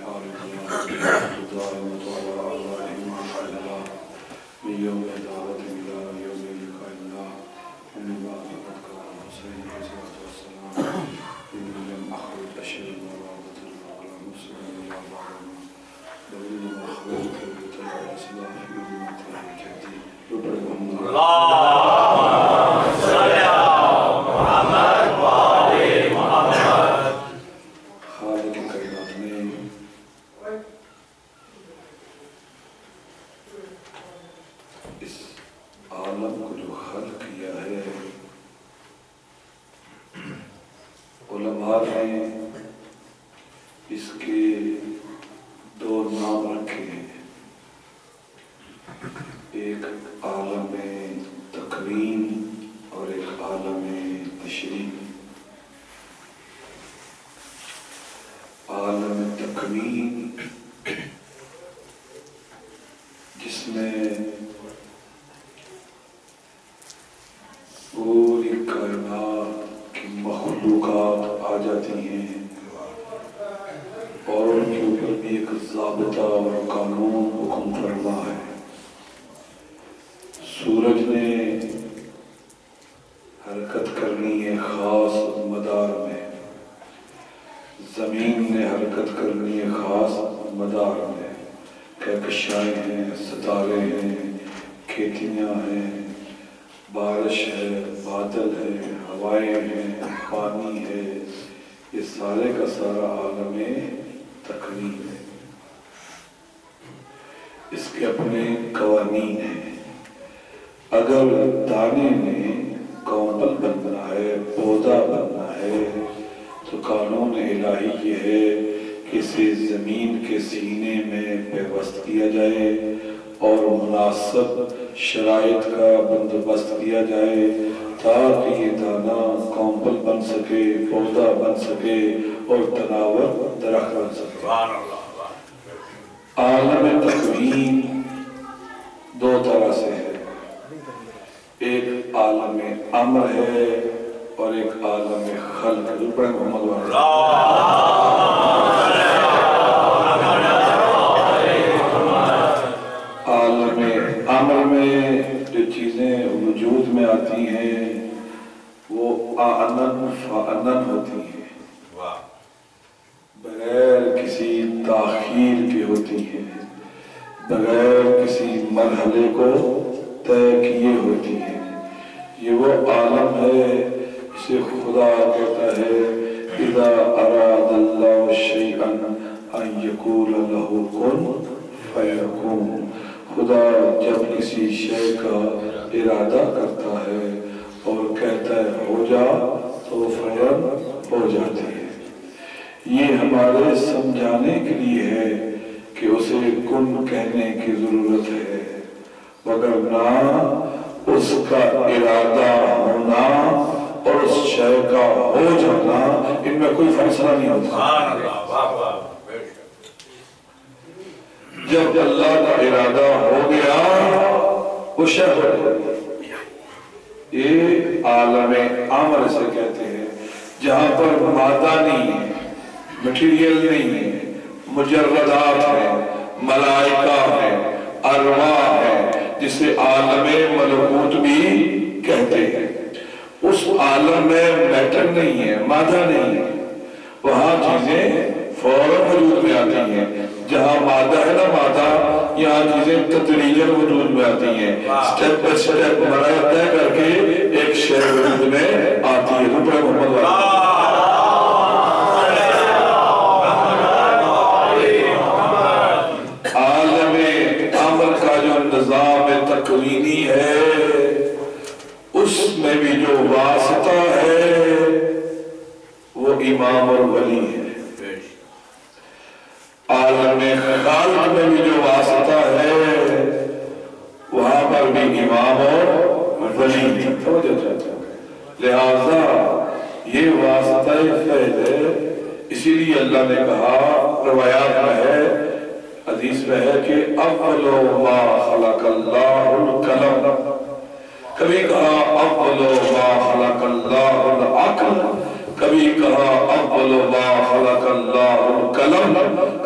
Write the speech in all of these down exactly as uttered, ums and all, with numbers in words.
کبھی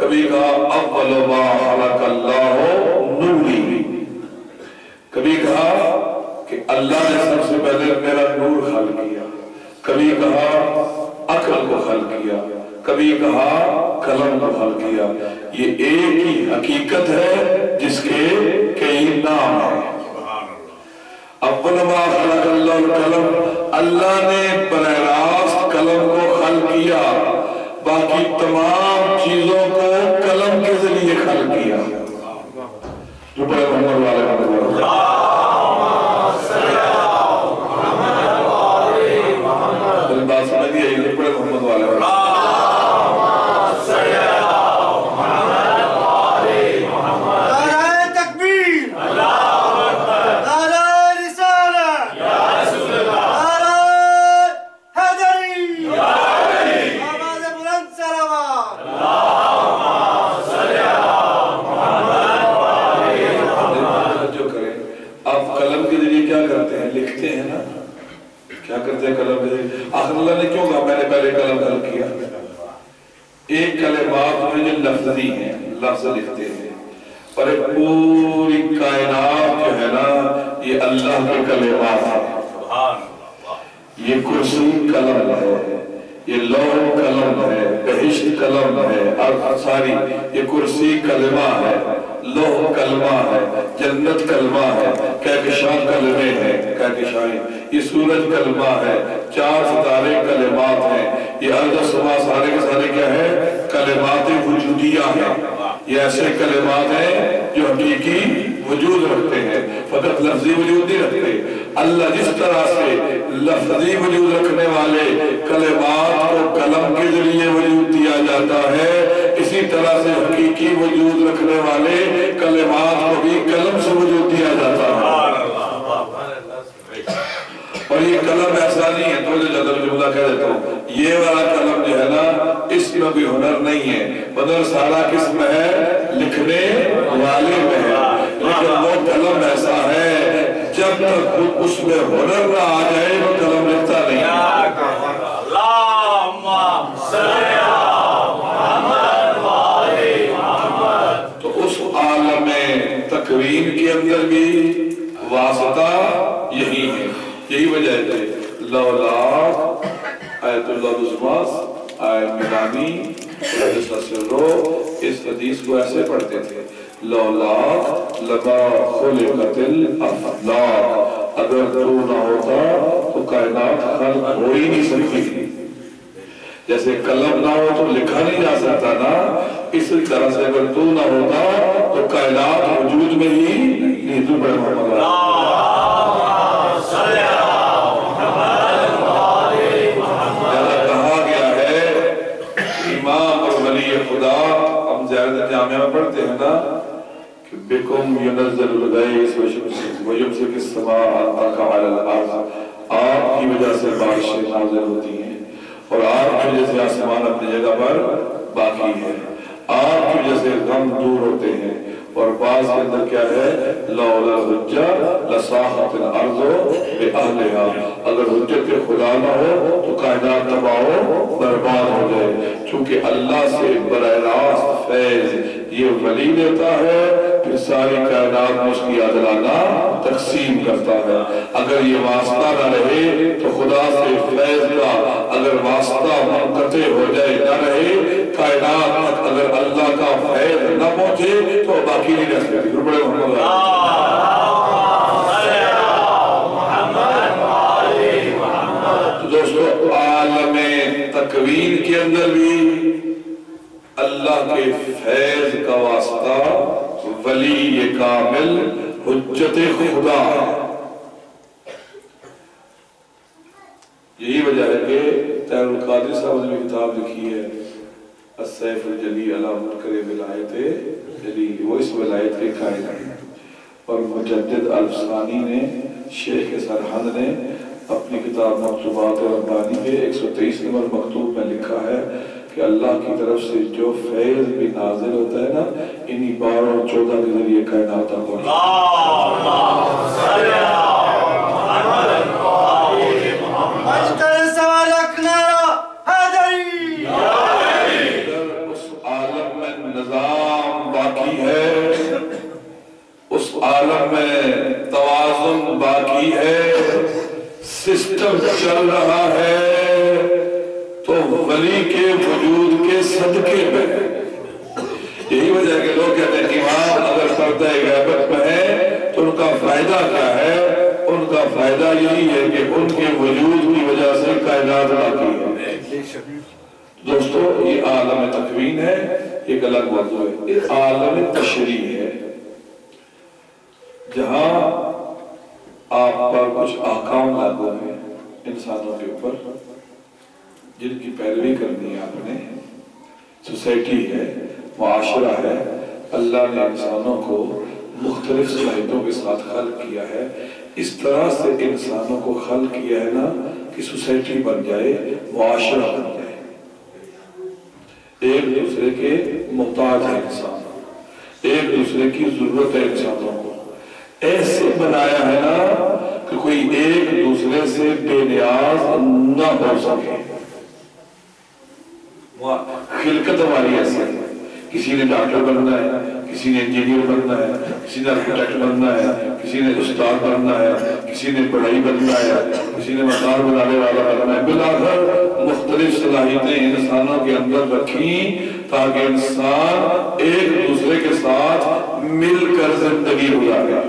کبھی کہا اول ما خلق اللہ نوری، کبھی کہا کہ اللہ نے سب سے پہلے میرا نور خلق کیا، کبھی کہا عقل کو خلق کیا، کبھی کہا قلم کو خلق کیا۔ یہ ایک ہی حقیقت ہے جس کے کئی نام ہیں۔ اول ما خلق اللہ القلم، اللہ نے براہ راست قلم کو خلق کیا، باقی تمام چیزوں کو قلم کے ذریعے خلق کیا۔ جو بڑے محمد والے محمد بات سمجھ گئی، جو بڑے محمد والے آخر اللہ نے کیوں کہا میں نے پہلے قلم خلق کیا؟ ایک کلمات میں جو لفظی ہیں، لفظ لکھتے ہیں، اور ایک پوری کائنات جو ہے نا یہ اللہ کے کلمات ہیں۔ یہ کرسی قلم ہے، یہ لوح قلم ہے، بہشت قلم ہے، اور ساری یہ کرسی کلمہ ہے، لوح کلمہ ہے، جنت کلمہ ہے، کہکشاں کلمے ہیں، کہکشائیں، یہ سورج کلمہ ہے، چار ستارے کلمات ہیں، یہ ارض و سما سارے کے سارے کیا ہے؟ کلمات وجودیہ ہیں۔ یہ ایسے کلمات ہیں جو حقیقی وجود رکھتے ہیں، فقط لفظی وجود نہیں رکھتے۔ اللہ جس طرح سے لفظی وجود رکھنے والے کلمات کو قلم کے ذریعے وجود دیا جاتا ہے، اسی طرح سے حقیقی وجود رکھنے والے کلمات کو بھی قلم سے وجود دیا جاتا ہے۔ اور یہ قلم ایسا نہیں ہے، تو جو جدر جملہ کہہ دیتا ہوں، یہ والا قلم جو ہے نا اس میں بھی ہنر نہیں ہے، بدل سارا کس میں ہے؟ لکھنے والے میں ہے، لیکن وہ قلم ایسا ہے جب تک اس میں ہنر نہ آ جائے وہ قلم لکھتا نہیں۔ تو اس عالم تکوین کے اندر بھی واسطہ یہی ہے، یہی وجہ ہے لولا آیت اللہ بزماس آیت مدانی اس حدیث کو ایسے پڑھتے تھے، لولا لما خلقت الافلاق، اگر تو نہ ہوتا تو کائنات خلق ہو ہی نہیں سکتی تھی۔ جیسے قلم نہ ہو تو لکھا نہیں جا سکتا نا، اسی طرح سے اگر تو نہ ہوتا تو کائنات وجود میں ہی نہیں۔ تو بڑے محمد کہا گیا ہے امام اور ولی خدا، ہم زیارت جامعہ میں پڑھتے ہیں نا کہ بکم ینزل الغیث ویمسک السماء ان تقع علی الارض، آپ کی وجہ سے بارشیں نازل ہوتی ہیں اور آپ کی وجہ سے آسمان اپنی جگہ پر باقی ہے، آپ کی وجہ سے غم دور ہوتے ہیں۔ اور بعض کے اندر کیا ہے؟ لولا الحجہ لصاحت الارض باہلها، اگر حجت خدا نہ ہو تو کائنات تباہ و برباد ہو جائے۔ چونکہ اللہ سے براہ راست فیض یہ ولی لیتا ہے، پھر ساری کائنات میں اس کی عادلانہ تقسیم کرتا ہے۔ اگر یہ واسطہ نہ رہے تو خدا سے فیض کا اگر واسطہ منقطع ہو جائے نہ رہے، کائنات تک اگر اللہ کا فیض نہ پہنچے تو باقی نہیں رہ سکتی۔ بڑے محمد تو دوستو عالم تکوین کے اندر بھی اللہ کے فیض کا واسطہ ولی کامل حجت خدا ہے۔ یہی وجہ ہے کہ طاہر القادری صاحب نے کتاب لکھی ہے السیف الجلی علی منکر ولایت جلی، وہ اس ولایت کے قائل ہیں۔ اور مجدد الفسانی نے، شیخ سرہند نے اپنی کتاب مکتوبات ربانی کے ایک سو تیئیس نمبر مکتوب میں لکھا ہے کہ اللہ کی طرف سے جو فیض بھی نازل ہوتا ہے نا، انہی بارہ اور چودہ کے ذریعے کائنات تک پہنچتا ہے۔ سسٹم چل رہا ہے تو ولی کے وجود کے صدقے میں. یہی وجہ ہے کہ لوگ کہتے ہیں امام اگر پردہ غیبت میں ہے تو ان کا فائدہ کیا ہے؟ ان کا فائدہ یہی ہے کہ ان کے وجود کی وجہ سے کائنات باقی ہے. دوستو یہ عالم تکوین ہے، ایک الگ موضوع ہے. ایک عالم تشریح ہے جہاں آپ پر کچھ احکام لاگو ہیں انسانوں کے اوپر جن کی پیروی کرنی ہے. آپ نے سوسائٹی ہے، معاشرہ ہے. اللہ نے انسانوں کو مختلف صلاحیتوں کے ساتھ خلق کیا ہے. اس طرح سے انسانوں کو خلق کیا ہے نا کہ سوسائٹی بن جائے، معاشرہ بن جائے، ایک دوسرے کے محتاج ہے انسان، ایک دوسرے کی ضرورت ہے انسانوں کو. ایسے بنایا ہے نا کہ کوئی ایک دوسرے سے بے نیاز نہ ہو سکے. خلقت ہماری ایسی ہے. کسی نے ڈاکٹر بننا ہے، کسی نے انجینئر بننا ہے، کسی نے آرکیٹیکٹ بننا ہے، کسی نے استاد بننا ہے، کسی نے پڑھائی بننا ہے، کسی نے مکان بنانے والا بننا ہے. بالآخر مختلف صلاحیتیں انسانوں کے اندر رکھیں تاکہ انسان ایک دوسرے کے ساتھ مل کر زندگی گزارے.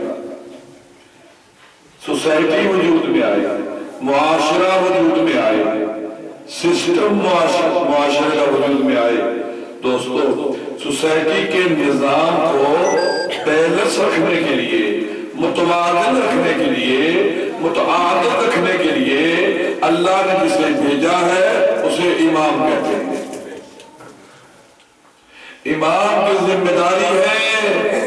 سوسائٹی وجود میں آئے، معاشرہ وجود میں آئے، سسٹم معاشرے کا وجود میں آئے. دوستو سوسائٹی کے نظام کو بیلنس رکھنے کے لیے، متوازن رکھنے کے لیے، متعادل رکھنے کے لیے اللہ نے جسے بھیجا ہے اسے امام کہتے ہیں. امام کی ذمہ داری ہے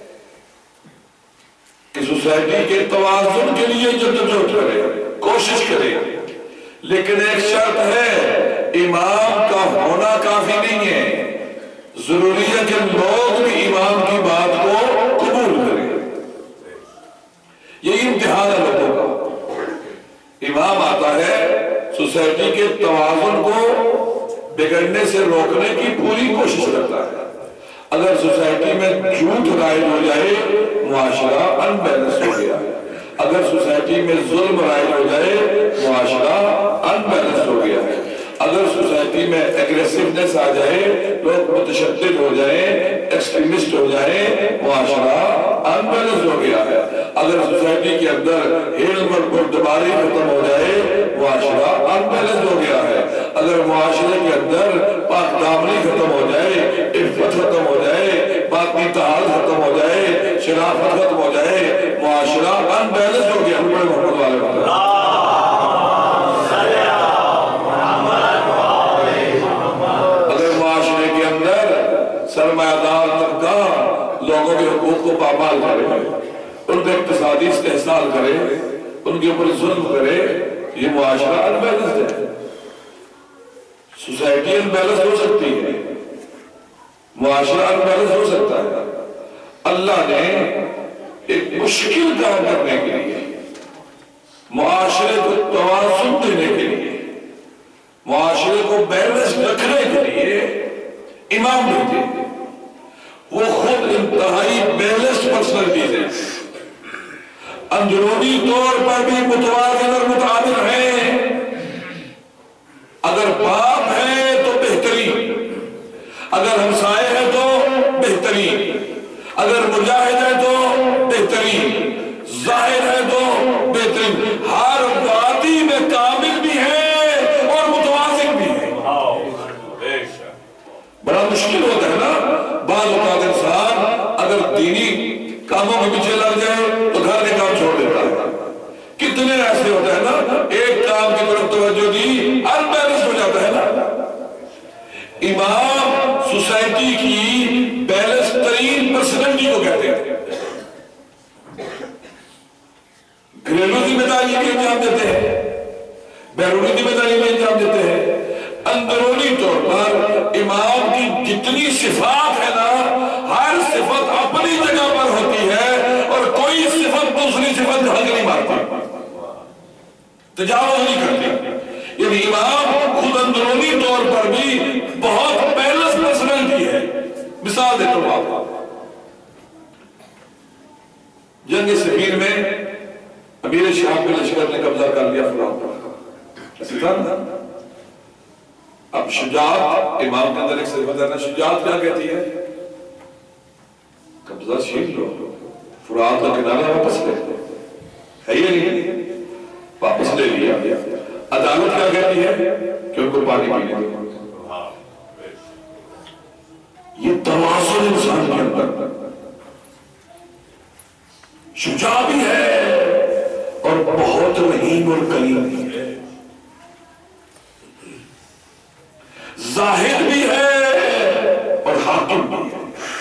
کہ سوسائٹی کے توازن کے لیے جدوجہد کرے، کوشش کرے. لیکن ایک شرط ہے، امام کا ہونا کافی نہیں ہے، ضروری ہے کہ لوگ بھی امام کی بات کو قبول کریں. یہی امتحان ہے لوگوں کا. امام آتا ہے سوسائٹی کے توازن کو بگڑنے سے روکنے کی پوری کوشش کرتا ہے. اگر سوسائٹی میں جھوٹ رائج ہو جائے معاشرہ ان بیلنس ہو گیا. اگر سوسائٹی میں ظلم رائج ہو جائے معاشرہ ان بیلنس ہو گیا ہے. اگر سوسائٹی میں ایگریسیونیس آ جائے، لوگ متشدد ہو جائیں، ایکسٹریمسٹ ہو جائیں، معاشرہ ان بیلنس ہو گیا ہے. اگر سوسائٹی کے اندر علم اور بردباری ختم ہو جائے معاشرہ ان بیلنس ہو گیا ہے. اگر معاشرے کے اندر پاک دامنی ختم ہو جائے، عفت ختم ہو جائے، باطنی تعال ختم ہو جائے، شرافت ختم ہو جائے، معاشرہ ان بیلنس ہو گیا. بڑے محمد والے وقت سرمایہ دار طبقہ لوگوں کے حقوق کو پامال کرے، ان کا اقتصادی استحصال کرے، ان کے اوپر ظلم کرے، یہ معاشرہ ان بیلنس ہے. سوسائٹی ان بیلنس ہو سکتی ہے، معاشرہ ان بیلنس ہو سکتا ہے. اللہ نے ایک مشکل کام کرنے کے لیے، معاشرے کو توازن دینے کے لیے، معاشرے کو بیلنس رکھنے کے لیے امام بھیجے. وہ خود انتہائی بیلنس پرسنالٹیز ہیں، اندرونی طور پر بھی متوازن اور متعادل ہیں. اگر باپ ہے تو بہترین، اگر ہمسائے ہے تو بہترین، اگر مجاہد ہے تو بہترین، ظاہر ہے تو بہترین. ہر وادی میں کامل بھی ہے اور متوازن بھی ہے. بڑا مشکل ہوتا ہے نا بعض اوقات انسان اگر دینی کاموں کے پیچھے لگ جائے تو گھر کے کام چھوڑ دیتا ہے. کتنے ایسے ہوتے ہیں نا ایک کام کی طرف توجہ دی ان بیلنس ہو جاتا ہے نا. امام سوسائٹی کی بیلنس ترین پرسنالٹی کو کہتے ہیں. گھریلو ذمہ داری بھی انجام دیتے ہیں، بیرونی ذمہ داری بھی انجام دیتے ہیں. اندرونی طور پر امام کی جتنی صفات ہے نا ہر صفت اپنی جگہ پر ہوتی ہے اور کوئی صفت دوسری صفت حق نہیں مارتی، تجاوز نہیں کرتی. یعنی امام خود اندرونی طور پر بھی بہت بیلنس پرسنالٹی ہے. مثال دیتا ہوں آپ کو. جنگ صفین میں امیر شہاب کے لشکر نے قبضہ قبضہ کر لیا فرات پر، ایسی تھا نا؟ اب شجاعت، امام کے اندر ایک صفت ہے نا، شجاعت کیا کہتی ہے؟ قبضہ چھین لو، فرات کا کنارہ واپس لے، ہے یہ نہیں؟ واپس لے لیا۔ عدالت کیا کہتی ہے؟ کہ ان کو پانی پینے دو۔ یہ توازن انسان کے اندر شجاع بھی ہے اور بہت رحیم اور کریم بھی ہے، زاہد بھی ہے اور حاکم بھی ہے۔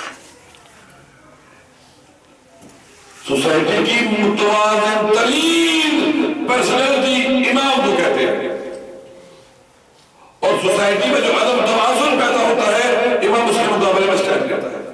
سوسائٹی کی متوازن ترین پرسنالٹی امام کو کہتے ہیں، اور سوسائٹی میں جو عدم توازن پیدا ہوتا ہے امام اس کے مقابلے میں سٹینڈ لیتا ہے،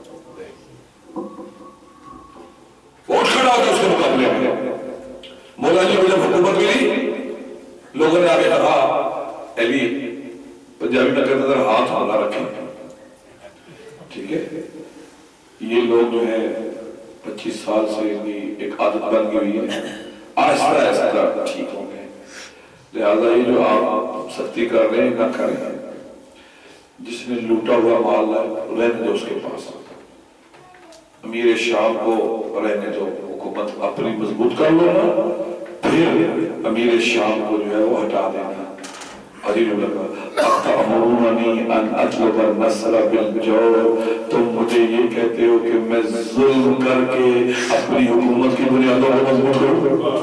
وہ اٹھ کھڑا ہوتا ہے اس کے مقابلے میں۔ مولا علی کو جب حکومت ملی، لوگوں نے آگے کہا علی، پنجابی میں کہتے تھے ہاتھ ہمارا رکھیں، ٹھیک ہے؟ یہ لوگ جو ہے پچیس سال سے ایک عادت بن گئی ہے، آہستہ آہستہ ٹھیک ہو گئے، لہذا یہ جو آپ سختی کر رہے ہیں نہ کریں، جس نے لوٹا ہوا مال رہنے دو اس کے پاس، امیر شام کو رہنے دو، حکومت اپنی مضبوط کر لو نا، پھر امیر شام کو جو ہے وہ ہٹا دینا۔ علی نے کہا اَتَأْمُرُونَنِي أَنْ أَطْلُبَ النَّصْرَ بِالْجَوْرِ، تم مجھے یہ کہتے ہو کہ میں ظلم کر کے اپنی حکومت کی بنیادوں کو مضبوط کروں؟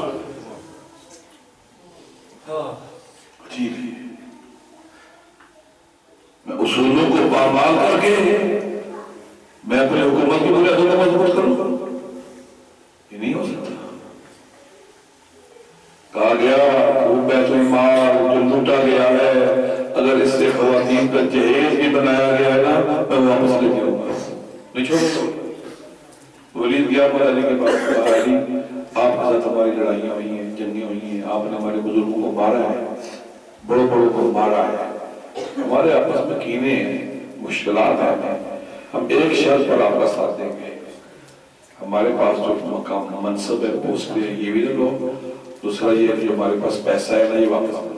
ٹھیک ہے، میں اصولوں کو پامال کر کے میں اپنی حکومت کی بنیادوں کو مضبوط کروں؟ یہ نہیں ہو سکتا۔ کہا گیا وہ بیت المال جو لوٹا گیا ہے، اگر اس سے خواتین کا جہیز بھی بنایا گیا ہے نا، میں واپس لے جاؤں گا، نہیں چھوڑوں۔ ولید گیا مولا علی کے پاس، کہا علی آپ کے ساتھ ہماری لڑائیاں ہوئی ہیں، جنگیں ہوئی ہیں، آپ نے ہمارے بزرگوں کو مارا ہے، بڑوں بڑوں کو مارا ہے، ہمارے آپس میں کینے ہیں، مشکلات ہیں، ہم ایک شرط پر آپ کا ساتھ دیں گے، ہمارے پاس جو مقام منصب ہے پوسٹ ہے یہ بھی نہ لو، دوسرا یہ کہ جو ہمارے پاس پیسہ ہے نا یہ واپس کرو۔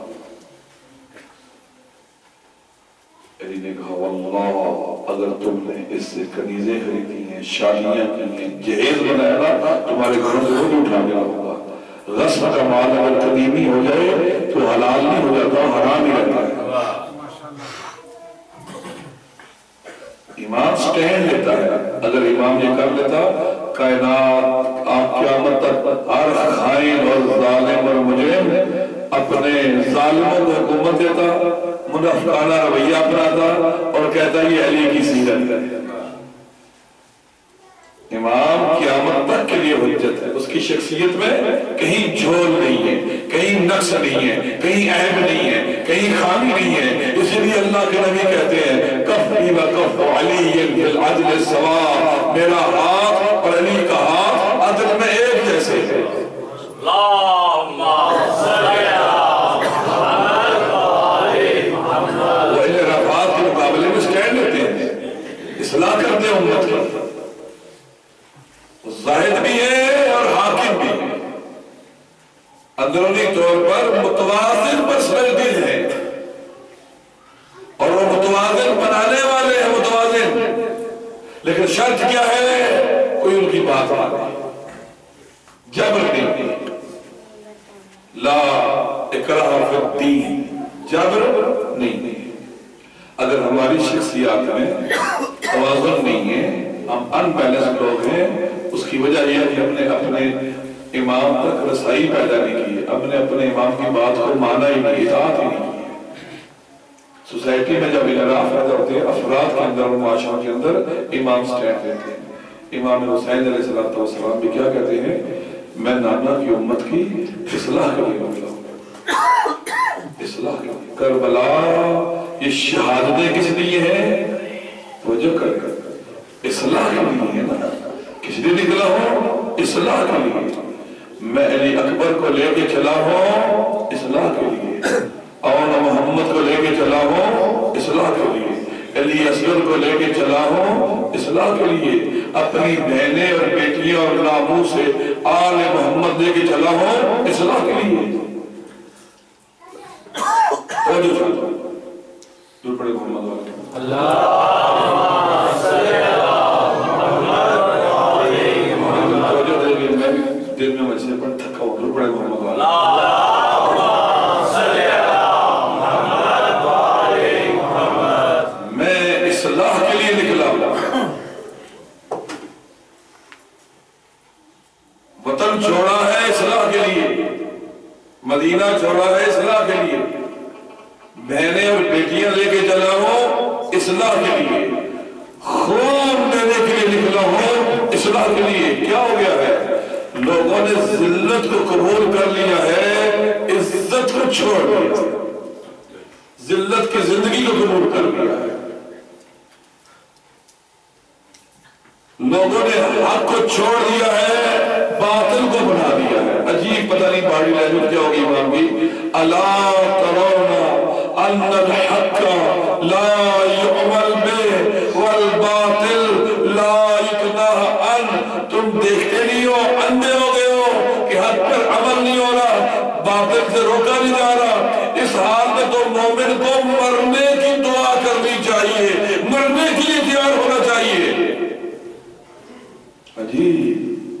علی نے کہا واللہ اگر تم نے اس سے کنیزیں خریدی ہیں، شادیاں کی ہیں، جہیز بنایا نا، تمہارے گھروں سے خود اٹھا کے لاؤں گا۔ غصب کا مال اگر قدیمی ہو جائے تو حلال نہیں ہو جاتا، حرام ہی رہتا ہے۔ امام سٹینڈ لیتا ہے، اگر امام یہ کر لیتا کائنات آپ قیامت تک ہر خائن اور ظالم اور مجرم اپنے ظالموں کو حکومت دیتا، منافقانہ رویہ اپناتا اور کہتا یہ علی کی سیرت ہے۔ امام قیامت تک کے لیے حجت ہے، اس کی شخصیت میں کہیں جھول نہیں ہے، کہیں نقص نہیں ہے، کہیں عیب نہیں ہے، کہیں خامی نہیں ہے۔ اسی لیے اللہ کے نبی کہتے ہیں کفی و کف علی بالعدل سوا، میرا ہاتھ اور علی کا ہاتھ عدل میں ایک جیسے ہے۔ اللہم صلی وہ اہل رفعات کے مقابلے میں سٹینڈ لیتے ہیں، اصلاح کرتے ہیں امت کی، زاہد بھی ہے اور حاکم بھی ہے، اندرونی طور پر متوازن پرسنالٹیز ہیں، اور وہ متوازن بنانے والے ہیں متوازن، لیکن شرط کیا ہے؟ کوئی ان کی بات مانے، جبر نہیں، لا اکراہ فی الدین، جبر نہیں۔ اگر ہماری شخصیات میں توازن نہیں ہے، ہم ان بیلنس لوگ ہیں، اس کی وجہ یہ ہے کہ ہم نے اپنے امام تک رسائی پیدا نہیں کی، ہم نے اپنے امام کی بات کو مانا ہی نہیں، اطاعت ہی نہیں کی۔ سوسائٹی میں جب انحراف پیدا ہوتے ہیں، افراد کے اندر اور معاشروں کے اندر، امام سٹینڈ لیتے ہیں۔ امام حسین علیہ السلام بھی کیا کہتے ہیں؟ میں نانا کی امت کی اصلاح کے لیے نکلا ہوں، اصلاح کے لیے۔ کربلا یہ شہادتیں کس لیے ہیں؟ توجہ کر کر اصلاح کے لیے ہے نا، کس لیے نکلا ہوں؟ اصلاح کے لیے۔ میں علی اکبر کو لے کے چلا ہوں اصلاح کے لیے، اور محمد کو لے کے چلا ہوں اصلاح کے لیے۔ علی اصغر کو لے کے چلا ہوں اصلاح کے لیے، اپنی بہنیں اور بیٹیاں اور ناموں سے آل محمد لے کے چلا ہوں اصلاح کے لیے۔ اور جو چاہتا ہوں دور پڑے محمد والے اللہم صلی اللہ محمد علیہ محمد، توجہ دے گی میں دل میں مجھے پر تھکا ہوں، دور پڑے محمد والے اللہم صلی اللہ محمد علیہ محمد۔ میں اصلاح کے لیے نکلا ہوں، وطن چھوڑا ہے اصلاح کے لیے، مدینہ چھوڑا ہے اصلاح کے لیے، بہنیں اور بیٹیاں لے کے چلا ہوں اصلاح کے لیے، خون دینے کے لیے نکلا ہوں اصلاح کے لیے۔ کیا ہو گیا ہے؟ لوگوں نے ذلت کو قبول کر لیا ہے، عزت کو چھوڑ دیا، ذلت کی زندگی کو قبول کر لیا ہے، لوگوں نے حق کو چھوڑ دیا ہے، باطل کو بنا دیا ہے۔ عجیب پتہ نہیں باڑی لینگویج کیا ہوگی امام کی، الا ترون ان الحق لا يعمل به والباطل لا يقنع ان، تم دیکھتے نہیں ہو، اندھے ہو گئے ہو کہ حق پر عمل نہیں ہو رہا، باطل سے روکا نہیں جا رہا۔ اس حال میں تو مومن کو مرنے کی دعا کرنی چاہیے، مرنے کے لیے تیار ہونا چاہیے۔ عجیب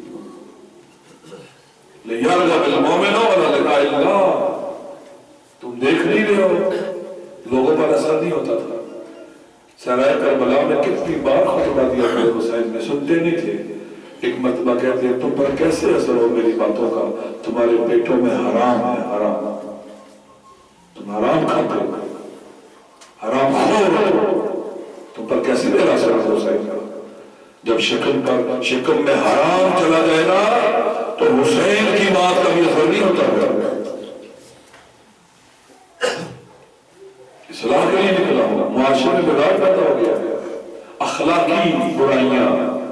لِيَرْغَبَ الْمُؤْمِنُ وَلَا لِقَاءِ اللَّهِ، تم دیکھ نہیں رہے ہو، لوگوں پر اثر نہیں ہوتا تھا۔ سرائے کربلا میں کتنی بار خطبہ دیا میرے حسین میں، سنتے نہیں تھے۔ ایک مرتبہ کہتے ہیں تم پر کیسے اثر ہو میری باتوں کا، تمہارے پیٹوں میں حرام ہے، حرام، تم حرام کھاتے ہو، حرام خور ہو، تم پر کیسے میرا اثر ہو حسین کا؟ جب شکم پر شکم میں حرام چلا جائے گا تو حسین کی بات کا بھی اثر نہیں ہوتا ہے۔ اصلاح کے لیے نکلا ہوں، معاشرے میں بگاڑ پیدا ہو گیا، اخلاقی برائیاں،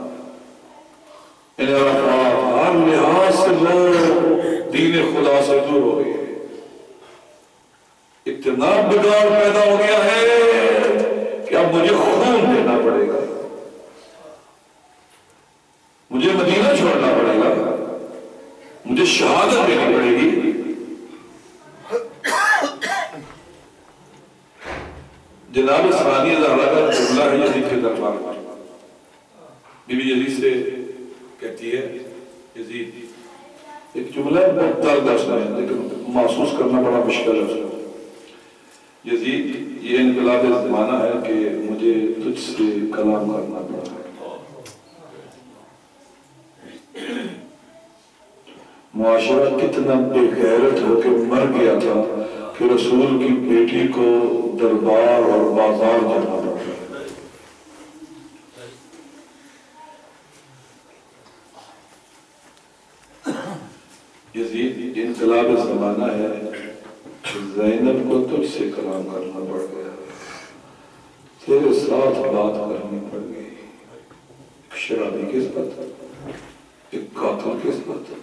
انحرافات، ہر لحاظ سے لوگ دین خدا سے دور ہو گئے، اتنا بگاڑ پیدا ہو گیا ہے کہ اب مجھے خون دینا پڑے گا، مجھے مدینہ چھوڑنا پڑے گا، مجھے شہادت دینی پڑے گی۔ جناب ثانیہ زہرا کا جملہ ہے یزید کے دربار میں، بی بی یزید سے کہتی ہے، یزید ایک جملہ ہے بہت درد ہے اس میں لیکن محسوس کرنا بڑا مشکل ہے اس میں۔ یزید یہ انقلاب زمانہ ہے کہ مجھے تجھ سے کلام کرنا پڑا ہے، معاشرہ کتنا بے غیرت ہو کے مر گیا تھا کہ رسول کی بیٹی کو دربار اور بازار جانا پڑا۔ یزید انقلاب زمانہ ہے، زینب کو تجھ سے کلام کرنا پڑ گیا، تیرے ساتھ بات کرنی پڑ گئی، ایک شرابی کے ساتھ، ایک قاتل کے ساتھ،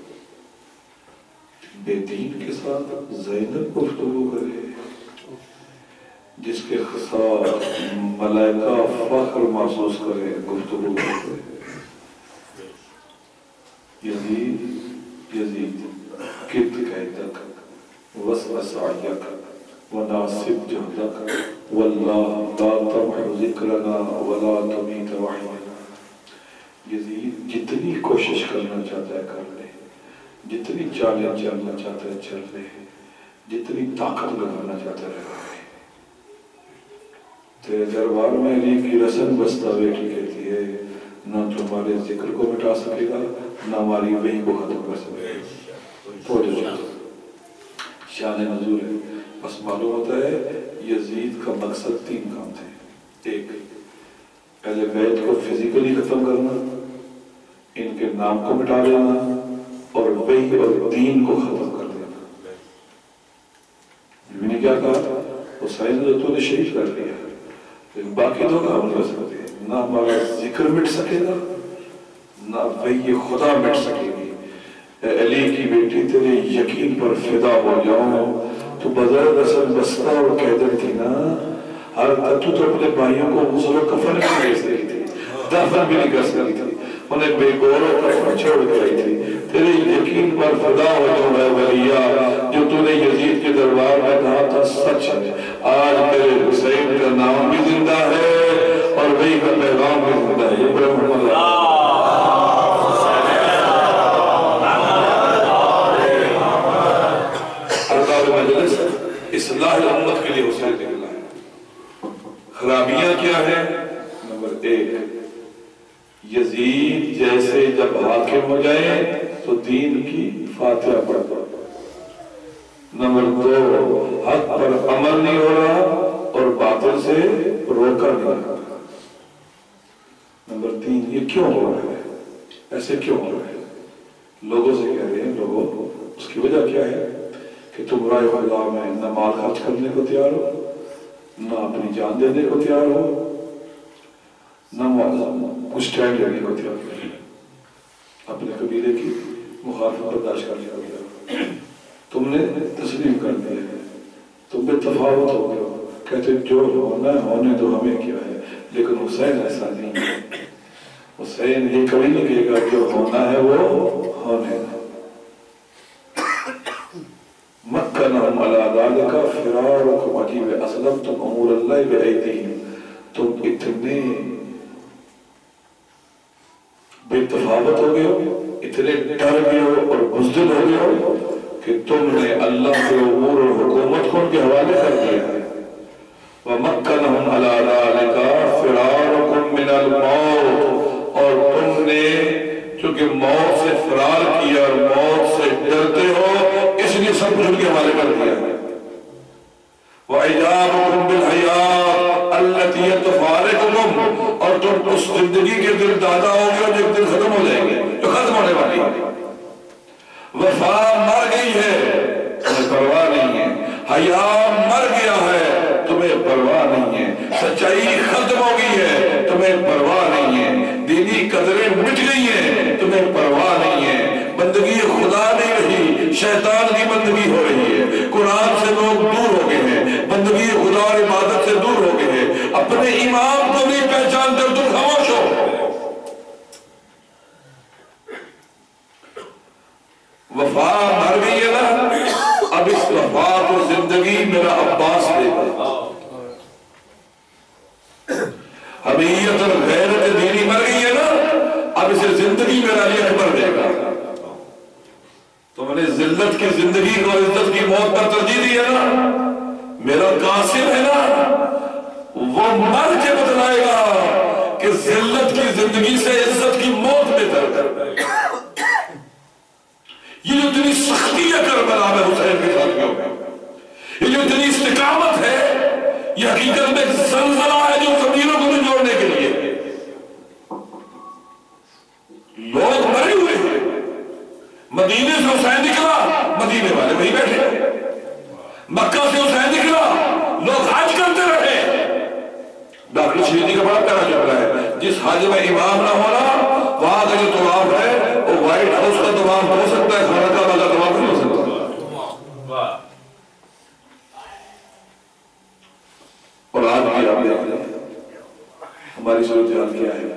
بے دین کے ساتھ زینب گفتگو کرے، جس کے ساتھ ملائکہ فخر محسوس کرے گفتگو کرے۔ یزید یزید کت قیدک وسوس عیک وناسب جہدک واللہ لا تمحو ذکرنا ولا تمیت وحینا۔ یزید جتنی کوشش کرنا چاہتا ہے کر لے، جتنی چالیں چلنا چاہتا ہے چل لے، جتنی طاقت لگانا چاہتا ہے لگا لے۔ تیرے دربار میں علی کی رسم بستہ بیٹی کہتی ہے نہ تمہارے ذکر کو مٹا سکے گا نہ ہماری وحی کو ختم کر سکے گا۔ پوجو جاتا شان نزول ہے، بس معلوم ہوتا ہے یزید کا مقصد تین کام تھے۔ ایک، اہل بیت کو فزیکلی ختم کرنا، ان کے نام کو مٹا دینا اور وحی اور دین کو ختم کر دینا۔ میں نے کیا کہا؟ حسین نے تو نے شہید کر لیا، لیکن باقی دو کام کر سکتے ہیں، نہ ہمارا ذکر مٹ سکے گا نہ وحی خدا مٹ سکے گی۔ اے علی کی بیٹی تیرے یقین پر فدا ہو جاؤں، تو بظاہر رسم بستہ اور قیدر تھی نا، ہر تو تو اپنے بھائیوں کو غسل و کفن بھی نہیں دے سکتی تھی، دفن بھی نہیں کر سکتی تھی، انہیں بے گور و کفن چھوڑ کے آئی تھی۔ تیرے یقین پر خدا ہو جو ہے ولیہ، جو تو نے یزید کے دربار میں کہا تھا سچ ہے، آج تیرے حسین کا نام بھی زندہ ہے اور وہی کا پیغام بھی زندہ ہے۔ برحمت اللہ مجلس اصلاح امت کے لیے حسین نکلا ہے۔ خرابیاں کیا ہے؟ نمبر ایک، یزید جیسے جب حاکم ہو جائے تو دین کی فاتحہ پڑھ دو۔ نمبر دو، حق پر عمل نہیں ہو رہا اور باطل سے روکا نہیں رہا۔ نمبر تین، یہ کیوں ہو رہا ہے؟ ایسے کیوں ہو رہا ہے؟ لوگوں سے کہہ رہے ہیں، لوگوں اس کی وجہ کیا ہے کہ تم رائے خدا میں نہ مال خرچ کرنے کو تیار ہو، نہ اپنی جان دینے کو تیار ہو، نہ کچھ اسٹینڈ لینے کو تیار ہو، اپنے قبیلے کی مخالفت برداشت کرنے کو تیار ہو۔ تم نے تسلیم کر دیا ہے، تم بے تفاوت ہو گئے ہو، کہتے جو ہونا ہے ہونے تو ہمیں کیا ہے، لیکن حسین ایسا نہیں ہے۔ حسین یہ کبھی نہیں کہے گا جو ہونا ہے وہ ہونے ہے۔ مکنہم علی ذالک فرارکم عجیب اسلمتم امور اللہ بایدیہم، تم اتنے بے تفاوت ہو گئے ہو، اتنے ڈر گئے ہو اور بزدل ہو گئے ہو کہ تم نے اللہ کے امور اور حکومت کو ان کے حوالے کر دیا ہے۔ وَمَكَّنَهُمْ عَلَىٰ ذَلِكَ فِرَارُكُمْ مِنَ الْمَوْتِ، اور تم نے چونکہ موت سے فرار کیا اور موت سے ڈرتے ہو اس لیے سب کچھ ان کے حوالے کر دیا ہے۔ وَإِجَابُكُمْ بِالْحَيَاةِ الَّتِي تُفَارِقُكُمْ، اور تم اس زندگی کے دل دادا ہو گے جو ایک دن ختم ہو جائیں گے، جو ختم ہونے والی ہے۔ وفا مر گئی ہے، تمہیں پرواہ نہیں ہے، حیا مر گیا ہے، تمہیں پرواہ نہیں ہے، سچائی ختم ہو گئی ہے، تمہیں پرواہ نہیں ہے، دینی قدریں مٹ گئی ہیں، تمہیں پرواہ نہیں ہے، بندگی خدا نہیں رہی، شیطان کی بندگی ہو رہی ہے، قرآن سے لوگ دور ہو گئے ہیں، بندگی خدا اور عبادت سے دور ہو گئے ہیں، اپنے امام کو نہیں پہچانتے، تم خاموش ہو۔ وفا مر گئی ہے نا، اب اس وفا کو زندگی میرا عباس دے گا۔ حمیت اور غیرت دینی مر گئی ہے نا، اب اسے زندگی میرا علی اکبر دے گا۔ تم نے ذلت کی زندگی کو عزت کی موت پر ترجیح دی ہے نا، میرا قاسم ہے نا، وہ مر کے بتلائے گا کہ ذلت کی زندگی سے عزت کی موت بہتر ہے۔ یہ جو اتنی سختی ہے کربلا میں حسین کے ساتھ کیوں ہے، یہ جو اتنی استقامت ہے، یہ حقیقت میں زلزلہ ہے جو زمینوں کو نہیں جوڑنے کے لیے۔ لوگ مرے ہوئے ہیں، مدینے سے حسین نکلا، مدینے والے وہیں بیٹھے، مکہ سے حسین نکلا، لوگ حج کرتے رہے۔ ڈاکٹر شریدی کا بڑا پیارا جملہ ہے، جس حج میں امام نہ ہونا وہاں کا جو طواف ہے وہ وائٹ ہاؤس کا طواف ہو سکتا ہے، خانہ کعبہ کا طواف نہیں ہو سکتا۔ اور آج بھی آپ دیکھ لیں ہماری صورتحال کیا ہے،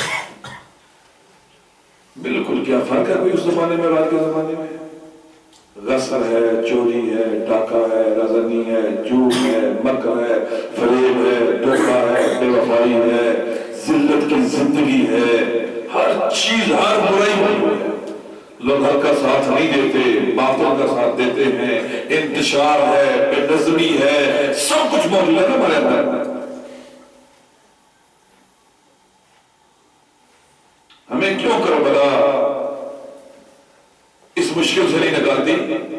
بالکل کیا فرق ہے کوئی اس زمانے میں اور آج کے زمانے میں؟ غصب ہے، چوری ہے، ڈاکہ ہے، رزنی ہے، جھوٹ ہے، مکر ہے، فریب ہے، دھوکہ ہے، بے وفائی ہے، ذلت کی زندگی ہے، ہر چیز ہر برائی ہوئی ہے۔ لوگ حق کا ساتھ نہیں دیتے، باطل کا ساتھ دیتے ہیں، انتشار ہے، بے نظمی ہے، سب کچھ موجود ہے نا ہمارے اندر۔ ہمیں کیوں کربلا اس مشکل سے نہیں نکالتی؟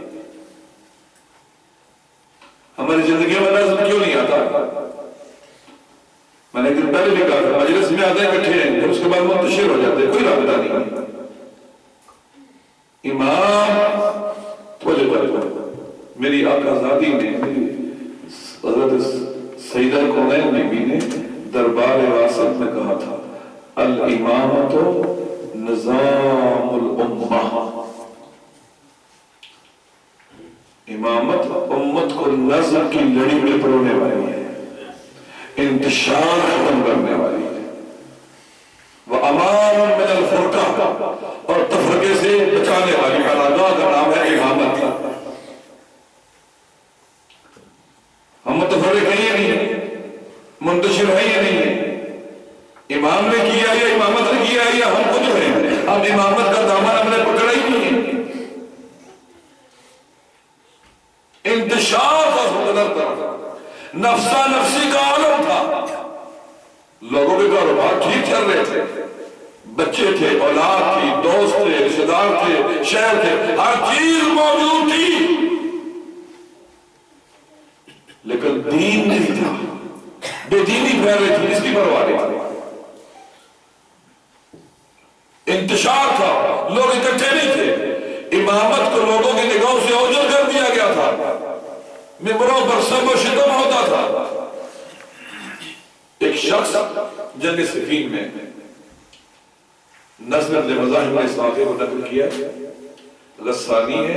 ہماری زندگیوں میں نظم کیوں نہیں آتا؟ میں نے ایک دن پہلے بھی کہا تھا، مجلس میں آتے ہیں اکٹھے ہیں، پھر اس کے بعد منتشر ہو جاتے ہیں، کوئی رابطہ نہیں۔ امام توجہ کرو، میری آقا ذاتی نے، حضرت سیدہ کونین بیوی نے دربار واسط میں کہا تھا، الامامۃ نظام الامہ، امامت امت کو نظم کی لڑی میں پرونے والی ہے۔ انتشار ختم کرنے والی ہے، وَأَمَانٌ مِّنَ الْفُرْقَةِ، اور تفرقے سے بچانے والی پناہگاہ کا نام ہے امامت۔ ہم متفرق ہیں یا نہیں، منتشر ہیں یا نہیں، امام نے کیا یا امامت نے کیا یا ہم خود ہیں؟ ہم امامت کا دامن ہم نے پکڑا ہی نہیں ہے۔ انتشار کا سلطنت تھا، نفسا نفسی کا عالم تھا، لوگوں کے کاروبار ٹھیک چل رہے تھے، بچے تھے، اولاد تھی، دوست تھے، رشتہ دار تھے، شہر تھے، ہر چیز موجود تھی، لیکن دین نہیں تھا، بے دینی پھیل رہی تھی، اس کی پرواہ نہیں تھی۔ انتشار تھا، لوگ اکٹھے نہیں تھے، امامت کو لوگوں کی نگاہوں سے اوجھل کر دیا گیا تھا، ممبروں پر سب و شتم ہوتا تھا۔ ایک شخص جنگ صفین میں نظر مذاہب الاسلام کو نقل کیا، غسانی ہے،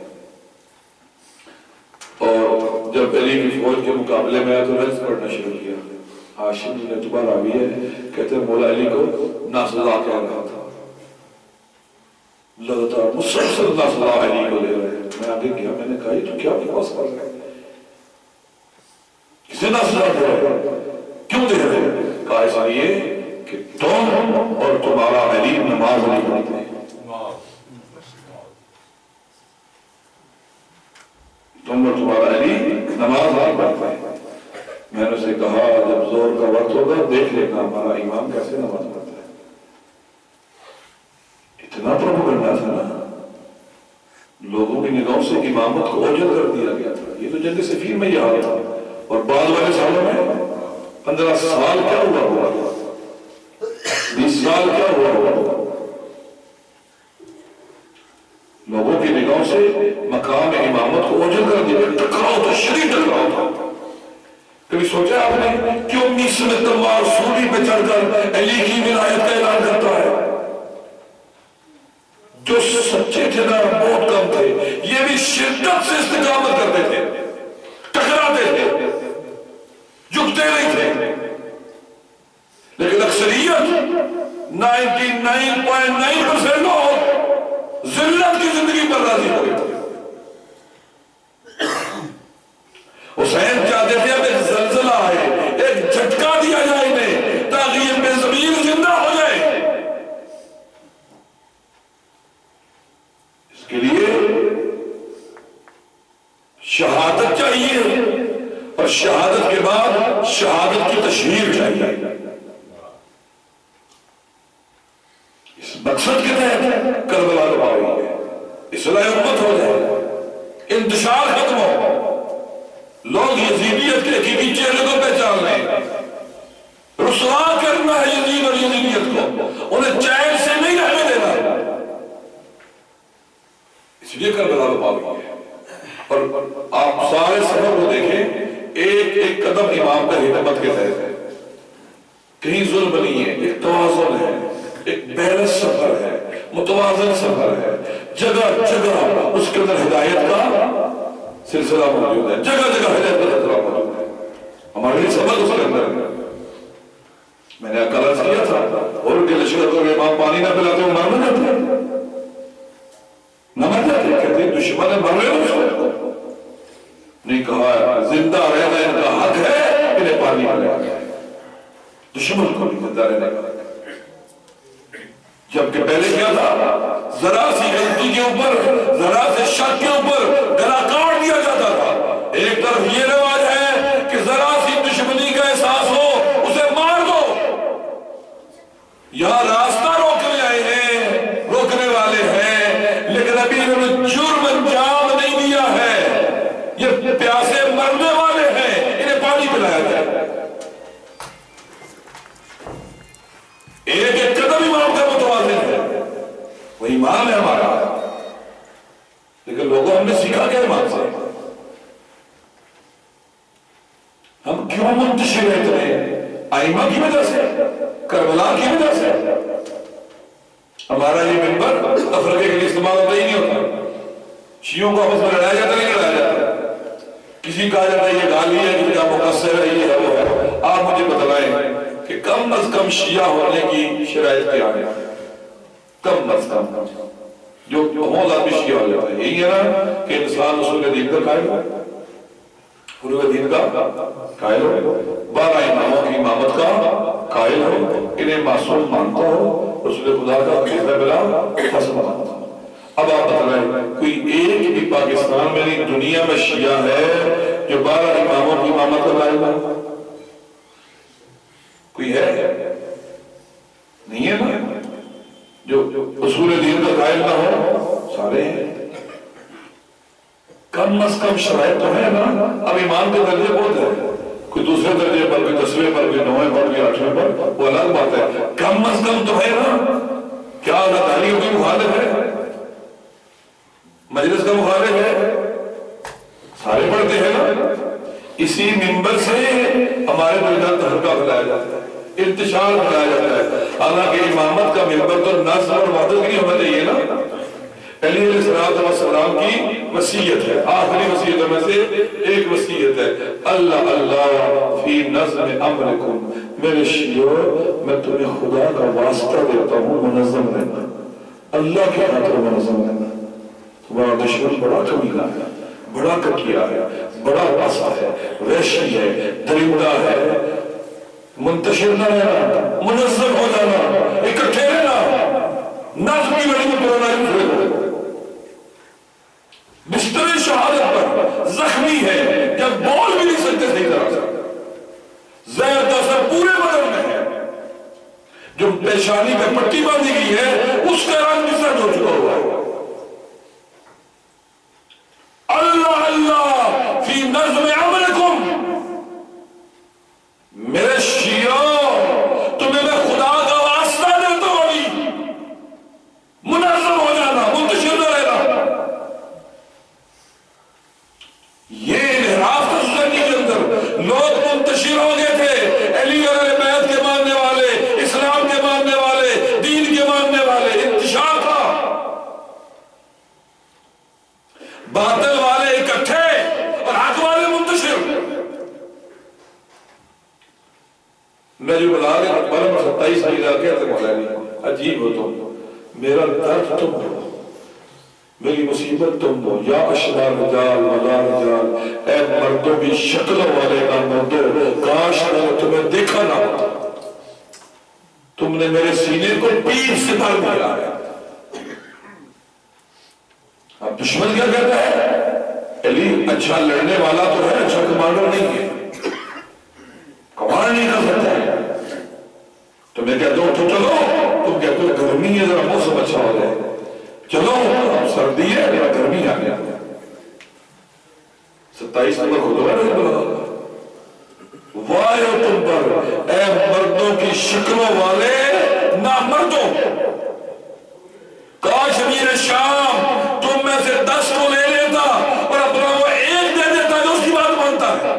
اور جب علی کی فوج کے مقابلے میں آیا تو رجز پڑھنا شروع کیا۔ ہاشم بن عتبہ راوی ہے، کہتے ہیں مولا علی کو ناصراللہ کہہ رہا تھا، لگاتار مسلسل ناصراللہ علی کو لے رہے ہیں۔ میں آگے گیا، میں نے کہا یہ تو کیا بکواس کر رہے ہیں، کسے ناصراللہ دے رہے ہیں، کیوں دے رہے ہیں؟ کہا اس لیے کہ تم اور تمہارا علی نماز نہیں پڑھتے ہیں، تم اور تمہارا علی نماز نہیں پڑھتے ہیں۔ میں نے اسے کہا جب زور کا وقت ہوگا دیکھ لینا ہمارا امام کیسے نماز پڑھتا ہے۔ اتنا پروپیگنڈا تھا نا، لوگوں کی نگاہوں سے امامت کو اوجھل کر دیا گیا تھا۔ یہ تو جنگ صفین میں یہ حال تھا، اور بعد والے سالوں میں پندرہ سال کیا ہوا ہوا، بیس سال کیا ہوا ہوا، لوگوں کی نگاہوں سے مقام امامت کو اوجھل کر دیا، ٹکراؤ تو شدید ٹکراؤ تھا۔ کبھی سوچا آپ نے کیوں میسم تلوار سولی پہ چڑھ کر علی کی ولایت کا اعلان کرتا ہے؟ جو سچے تھے نا بہت کم تھے، یہ بھی شدت سے استقامت کرتے تھے، ٹکراتے تھے، جھکتے نہیں تھے، لیکن اکثریت ninety nine point nine percent لوگ ذلت کی زندگی پر راضی ہو گئے تھے۔ حسین چاہتے تھے اب ایک زلزلہ آئے، ایک جھٹکا دیا جائے انہیں تاکہ یہ بے زمین زندہ ہو جائے۔ اس کے لیے شہادت چاہیے، اور شہادت کے بعد شہادت کی تشہیر چاہیے۔ اس مقصد کے تحت کربلا کو پائی ہے، اصلاح امت ہو جائے، انتشار ختم ہو، لوگ یزیدیت کے حقیقی چہرے کو پہچان لیں۔ رسوا کرنا ہے یزید اور یزیدیت کو، انہیں چین سے نہیں رہنے دینا، اس لیے کربلا کو پائی ہے۔ اور آپ سارے سفر کو دیکھیں، ایک ایک قدم امام کا ہدمت کے تحت ہے، کہیں ظلم نہیں ہے، ایک توازن ہے، ایک بیلنس سفر ہے، متوازن سفر ہے، جگہ جگہ اس کے اندر ہدایت کا سلسلہ موجود ہے، جگہ جگہ ہدایت کا سلسلہ موجود ہے، ہمارے لیے سبق اس کے اندر ہے۔ میں نے عرض کیا تھا، اور کے لشکر کو امام پانی نہ پلاتے وہ مر نہ جاتے، نہ مر جاتے، کہتے ہیں دشمن مر رہے ہو، نہیں کہا زندہ رہنا ان کا حق ہے، انہیں پانی پلایا، دشمن کو نہیں زندہ رہنا کا، جبکہ پہلے کیا تھا، ذرا سی غلطی کے اوپر، ذرا سے شک کے اوپر گلا کاٹ دیا جاتا تھا۔ ایک طرف یہ رواج ہے کہ ذرا سی دشمنی کا احساس ہو اسے مار دو، یہاں راستہ روکنے آئے ہیں، روکنے والے ہیں، لیکن ابھی انہوں نے جرم انجام نہیں دیا ہے، یہ پیاسے مرنے والے ہیں، انہیں پانی پلایا جائے۔ ایک ایک قدم امام کا متوازن ہے، وہ امام ہے ہمارا، لیکن لوگوں ہم نے سیکھا کیا امام سے؟ ہم کیوں منتشر رہتے ہیں؟ ائمہ کی وجہ سے، کربلا کی وجہ سے۔ ہمارا یہ منبر تفرقے کے لیے استعمال ہوتا ہی نہیں ہوتا، شیعوں کو آپس میں لڑایا جاتا نہیں لڑایا جاتا، کسی کہا جاتا ہے یہ غالی ہے، کسی کا مقصر ہے، یہ ہے وہ ہے، آپ مجھے بتلائیں کہ کم از کم شیعہ ہونے کی شرائط کیا ہے؟ کم از کم جو بہت آدمی شیعہ ہو جاتا ہے یہی ہے نا کہ انسان اصول دین کا قائل ہو، فروع دین کا قائل ہو، بارہ اماموں کی امامت کا قائل ہو، انہیں معصوم مانتا ہو، رسول خدا کا خلیفہ بلا حسن مانتا ہو۔ اب آپ بتلائیں کوئی ایک بھی پاکستان میں نہیں دنیا میں شیعہ ہے جو بارہ اماموں کی امامت کا قائل ہو؟ کوئی ہے؟ نہیں ہے نا؟ جو اصول دین کا قائل نہ ہو سارے ہیں۔ کم از کم شرائط تو ہے نا۔ اب ایمان کے درجے بہت ہے، کوئی دوسرے درجے پر، کوئی دسویں پر، کوئی نویں پر، کوئی آٹھویں پر، وہ الگ بات ہے۔ کم از کم تو ہے نا۔ کیا غداریوں کی مخالف ہے؟ مجلس کا مخالف ہے؟ سارے پڑھتے ہیں نا۔ اسی منبر سے ہمارے بلدان تحرکہ پھیلایا جاتا ہے، انتشار پھیلایا جاتا ہے۔ حالانکہ امامت کا منبر تو نظم اور وحدت نہیں ہونا چاہیے نا۔ علی علیہ السلام کی وصیت ہے، آخری وصیتوں میں سے ایک وصیت ہے، اللہ اللہ فی نظم امرکم، میرے شیعو میں تمہیں خدا کا واسطہ دیتا ہوں منظم رہنا، اللہ کے خاطر منظم رہنا۔ تمہارا دشمن بڑا کمیلا ہے، بڑا ککیا ہے، بڑا پاسا ہے، وحشی ہے، درندہ ہے، منتشر نہ رہنا، منظم ہو جانا، اکٹھے رہنا، نظم کی بڑی میں پرانا ہی ہو۔ بستر شہادت پر زخمی ہے، جب بول بھی نہیں سکتے صحیح طرح سے، زہر کا اثر پورے بدن میں ہے، جو پیشانی پہ پٹی باندھی گئی ہے اس کا رنگ بھی سرد ہو چکا ہوا ہے۔ اللہ اللہ فی نظم عملکم، میرے شیعوں تمہیں میں خدا کا واسطہ دیتا ہوں، ابھی منظم ہو جانا، منتشر نہ رہنا۔ یہ انحراف تھا سوسائٹی کے اندر، لوگ منتشر ہو گئے تھے، علی اور اہل بیت کے ماننے والے، اسلام کے ماننے والے، دین کے ماننے والے، انتشار تھا۔ باطل والے اکٹھے اور حق والے منتشر۔ میں جو بلا رہے بارہ میں ستائیس کی علاقے تھے مولانا، عجیب ہو تم، میرا درد تم ہو، میری مصیبت تم ہو، یا اشرار رجال ولا رجال، اے مردوں کی شکلوں والے نہ مردوں، کاش میں تمہیں دیکھا نہ ہوتا، تم نے میرے سینے کو پیر سے بھر دیا ہے۔ اب دشمن کیا کہتا ہے؟ علی اچھا لڑنے والا تو ہے، اچھا کمانڈر نہیں ہے، کمانڈ نہیں کر سکتا ہے۔ تو میں کہتا ہوں تو چلو، تم کہتے ہو گرمی ہے ذرا موسم اچھا ہو جائے، چلو سردی ہے ذرا گرمی آ گیا۔ ستائیس نمبر خود ہے نہیں بلا واہ تم پر، اے مردوں کی شکلوں والے نہ مردوں، کاش امیر شام تم میں سے دس کو لے لیتا اور اپنا وہ ایک دے دیتا جو اس کی بات مانتا ہے۔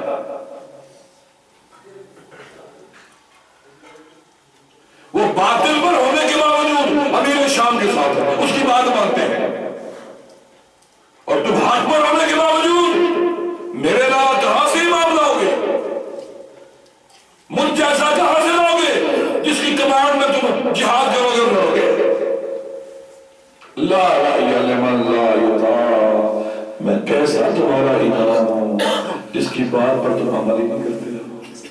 وہ باطل پر ہونے کے باوجود امیر شام کے ساتھ ہے، اس کی بات مانتے ہیں، اور تم حق پر ہونے کے باوجود میرے علاوہ کہاں سے امام لاؤگے؟ مجھ جیسا کہاں سے لاؤگے جس کی کمانڈ میں تم جہاد کرو گے اور لڑو گے؟ لا رأی لمن لا یطاع، میں کیسا تمہارا امام ہوں جس کی بات پر تم عمل ہی نہیں کرتے ہو۔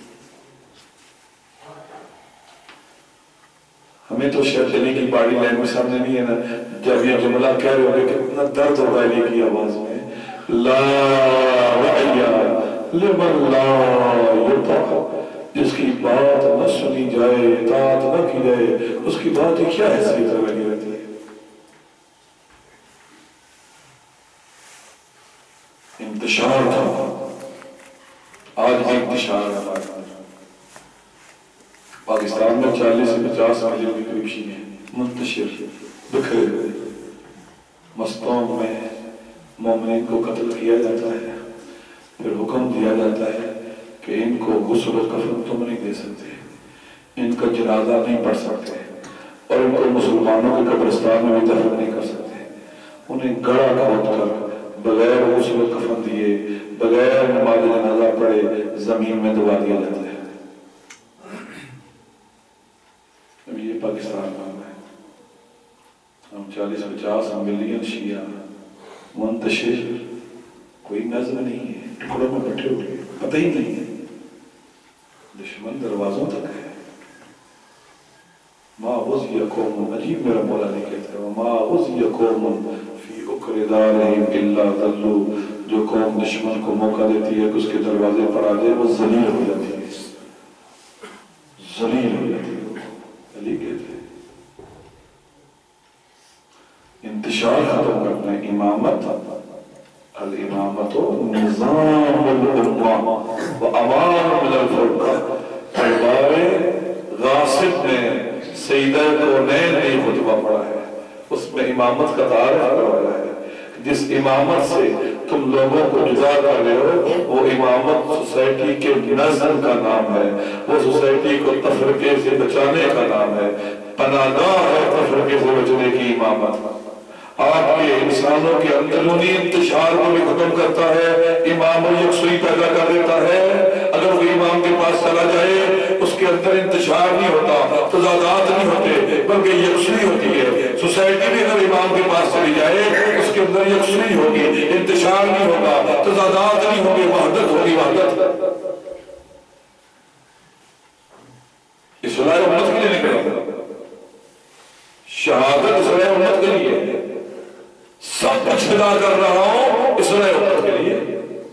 ہمیں تو شاید دلی کی باڈی لینگویج سامنے نہیں ہے نا، جب یہ جملہ کہہ رہے ہوگے کتنا درد ہوگا علی کی آواز میں، لا رأی لمن لا یطاع، جس کی بات نہ سنی جائے، اطاعت نہ کی جائے، اس کی بات ہی کیا حیثیت لگی رہتی ہے؟ انتشار تھا، آج بھی انتشار ہے۔ پاکستان میں چالیس سے پچاس ملین کے قریب شیعہ ہیں، منتشر بکھرے ہوئے، مستون میں مومنین کو قتل کیا جاتا ہے، پھر حکم دیا جاتا ہے کہ ان کو غسل و کفن تم نہیں دے سکتے، ان کا جنازہ نہیں پڑھ سکتے، اور ان کو مسلمانوں کے قبرستان میں بھی دفن نہیں کر سکتے، انہیں گڑا کھود کر بغیر غسل و کفن دیے، بغیر نماز جنازہ پڑھے زمین میں دبا دیا جاتا ہے۔ چالیس پچاس ملین شیعہ منتشر، کوئی نظم نہیں ہے، ٹکڑوں میں بٹے ہوئے، پتہ ہی نہیں ہے، دشمن دروازوں تک ہے۔ ما غزی قوم، عجیب میرا مولا نہیں کہتا ہے، ما غزی قوم فی اکر دارہم الا ذلوا، جو قوم دشمن کو موقع دیتی ہے کہ اس کے دروازے پر آ جائے وہ ذلیل ہو جاتی ہے، ذلیل ہو جاتی ہے۔ علی کہتے ہیں انتشار ختم کرنا ہے، امامت الامامت نظام الامہ و امان من الفرقہ۔ دربار غاصب نے سیدہ کونین نے خطبہ پڑھا ہے، اس میں امامت کا تعارف کروایا ہے۔ جس امامت سے تم لوگوں کو جدا کر رہے ہو وہ امامت سوسائٹی کے نظم کا نام ہے، وہ سوسائٹی کو تفرقے سے بچانے کا نام ہے، پناہگاہ ہے تفرقے سے بچنے کی امامت۔ آپ کے انسانوں کے اندرونی انتشار کو بھی ختم کرتا ہے، امام یکسوئی پیدا کر دیتا ہے۔ اگر وہ امام کے پاس چلا جائے اس کے اندر انتشار نہیں ہوتا، تضادات نہیں ہوتے، بلکہ یکسوئی ہوتی ہے۔ سوسائٹی بھی اگر امام کے پاس چلی جائے اس کے اندر یکسوئی ہوگی، انتشار نہیں ہوگا، تضادات نہیں ہوگی، وحدت ہوگی، وحدت۔ اصلاح امت کے لیے نکلا، شہادت اصلاح امت کے لیے، سب کچھ فدا کر رہا ہوں اصلاح امت کے لیے۔